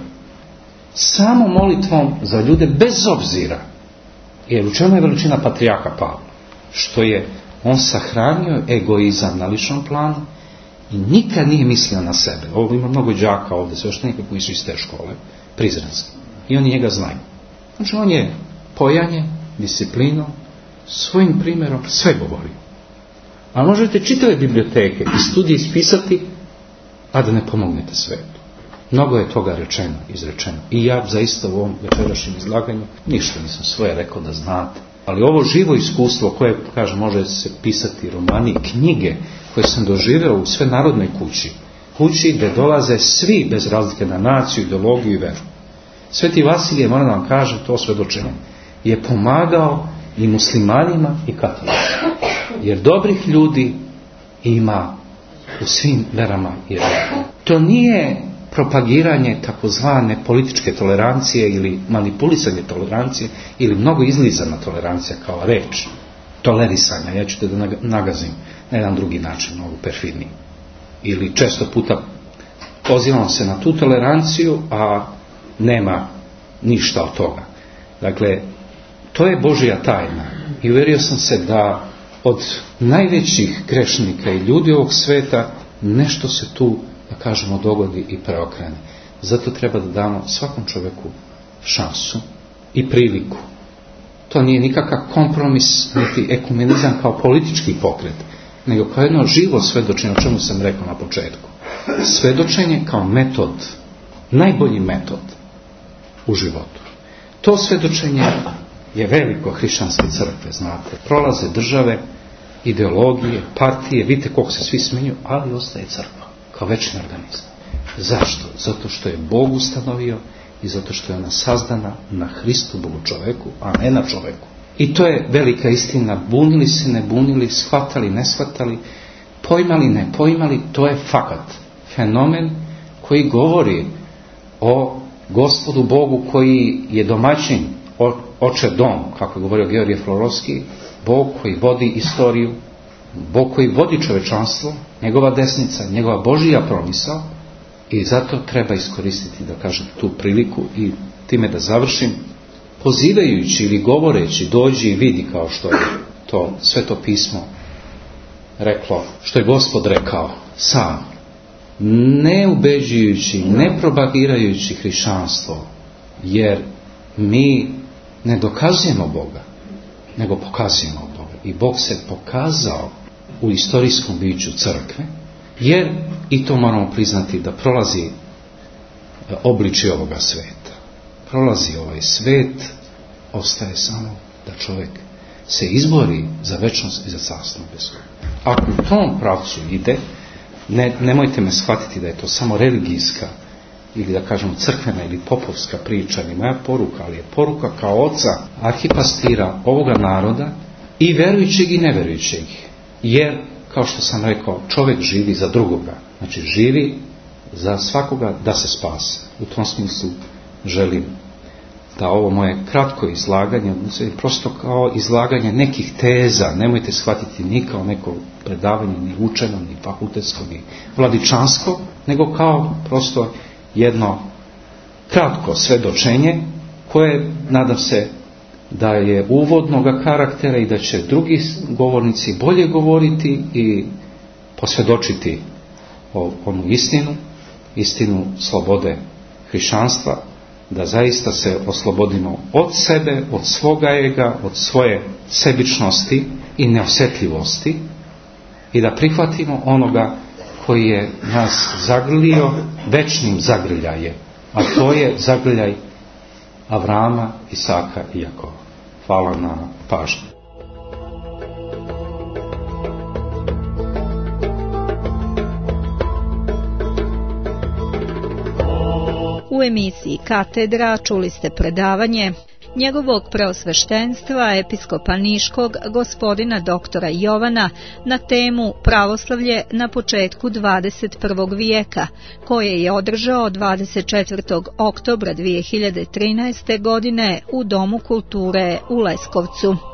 [SPEAKER 3] Samo molitvom za ljude bez obzira. Jer u čemu je veličina patrijarha Pavla? Što je on sahranio egoizam na ličnom planu i nikad nije mislio na sebe. Ovo ima mnogo đaka ovdje, sve što nekako koji su iz te škole, prizrenski. I oni njega znaju. Znači on je pojanje, disciplinom, svojim primjerom sve govori. A možete čitave biblioteke i studije ispisati, a da ne pomognete svetu. Mnogo je toga rečeno, izrečeno. I ja zaista u ovom večerašnjem izlaganju ništa nisam svoje rekao da znate. Ali ovo živo iskustvo koje, kažem, može se pisati romani, knjige koje sam doživeo u sve narodnoj kući. Kući gdje dolaze svi bez razlike na naciju, ideologiju i veru. Sveti Vasilije, moram da vam kažem, to svedočenje, je pomagao i muslimanima i katolicima. Jer dobrih ljudi ima u svim verama i religijama. To nije propagiranje takozvane političke tolerancije ili manipulisanje tolerancije ili mnogo izlizana tolerancija kao reč tolerisanja. Ja ću te da nagazim na jedan drugi način, mnogo perfidniji. Ili često puta pozivamo se na tu toleranciju, a nema ništa od toga. Dakle, to je Božja tajna. I uvjerio sam se da od najvećih grešnika i ljudi ovog sveta nešto se tu, da kažemo, dogodi i preokrene. Zato treba da damo svakom čovjeku šansu i priliku. To nije nikakav kompromis, niti ekumenizam kao politički pokret, nego kao jedno živo svedočenje, o čemu sam rekao na početku. Svedočenje kao metod, najbolji metod u životu. To svedočenje je veliko hrišćanske crkve, znate. Prolaze države, ideologije, partije, vidite koliko se svi smenju, ali ostaje crkva kao večni organizam. Zašto? Zato što je Bog ustanovio i zato što je ona sazdana na Hristu Bogu čoveku, a ne na čoveku. I to je velika istina. Bunili se, ne bunili, shvatali, ne shvatali, pojmali, ne pojmali, to je fakat. Fenomen koji govori o Gospodu Bogu koji je domaćin, oče dom, kako je govorio Georgije Florovski, Bog koji vodi istoriju, Bog koji vodi čovečanstvo, njegova desnica, njegova Božija promisao, i zato treba iskoristiti, da kažem, tu priliku i time da završim, pozivajući ili govoreći, dođi i vidi, kao što je to Sveto pismo reklo, što je Gospod rekao sam, ne ubeđujući, ne propagirajući hrišćanstvo, jer mi ne dokazujemo Boga, nego pokazujemo Boga. I Bog se pokazao u istorijskom biću crkve, jer, i to moramo priznati, da prolazi obličje ovoga sveta. Prolazi ovaj svet, ostaje samo da čovjek se izbori za večnost i za carstvo nebesko. Ako u tom pravcu ide, ne, nemojte me shvatiti da je to samo religijska ili da kažemo crkvena ili popovska priča, ni moja poruka, ali je poruka kao oca arhipastira ovoga naroda, i verujućeg i neverujućeg. Jer, kao što sam rekao, čovjek živi za drugoga. Znači živi za svakoga da se spase. U tom smislu želim da ovo moje kratko izlaganje, prosto kao izlaganje nekih teza, nemojte shvatiti ni kao neko predavanje, ni učeno, ni fakultetsko, ni vladičansko, nego kao prosto jedno kratko svedočenje koje, nadam se, da je uvodnoga karaktera i da će drugi govornici bolje govoriti i posvjedočiti o onu istinu, istinu slobode hrišćanstva, da zaista se oslobodimo od sebe, od svoga ega, od svoje sebičnosti i neosjetljivosti i da prihvatimo onoga koji je nas zagrlio večnim zagrljajem, a to je zagrljaj Avrama, Isaka i Jakova. Hvala na pažnju.
[SPEAKER 2] U emisiji Katedra čuli ste predavanje njegovog preosveštenstva episkopa Niškog gospodina doktora Jovana na temu Pravoslavlje na početku dvadeset prvog vijeka, koje je održao dvadeset četvrtog oktobra dvije hiljade trinaeste godine u Domu kulture u Leskovcu.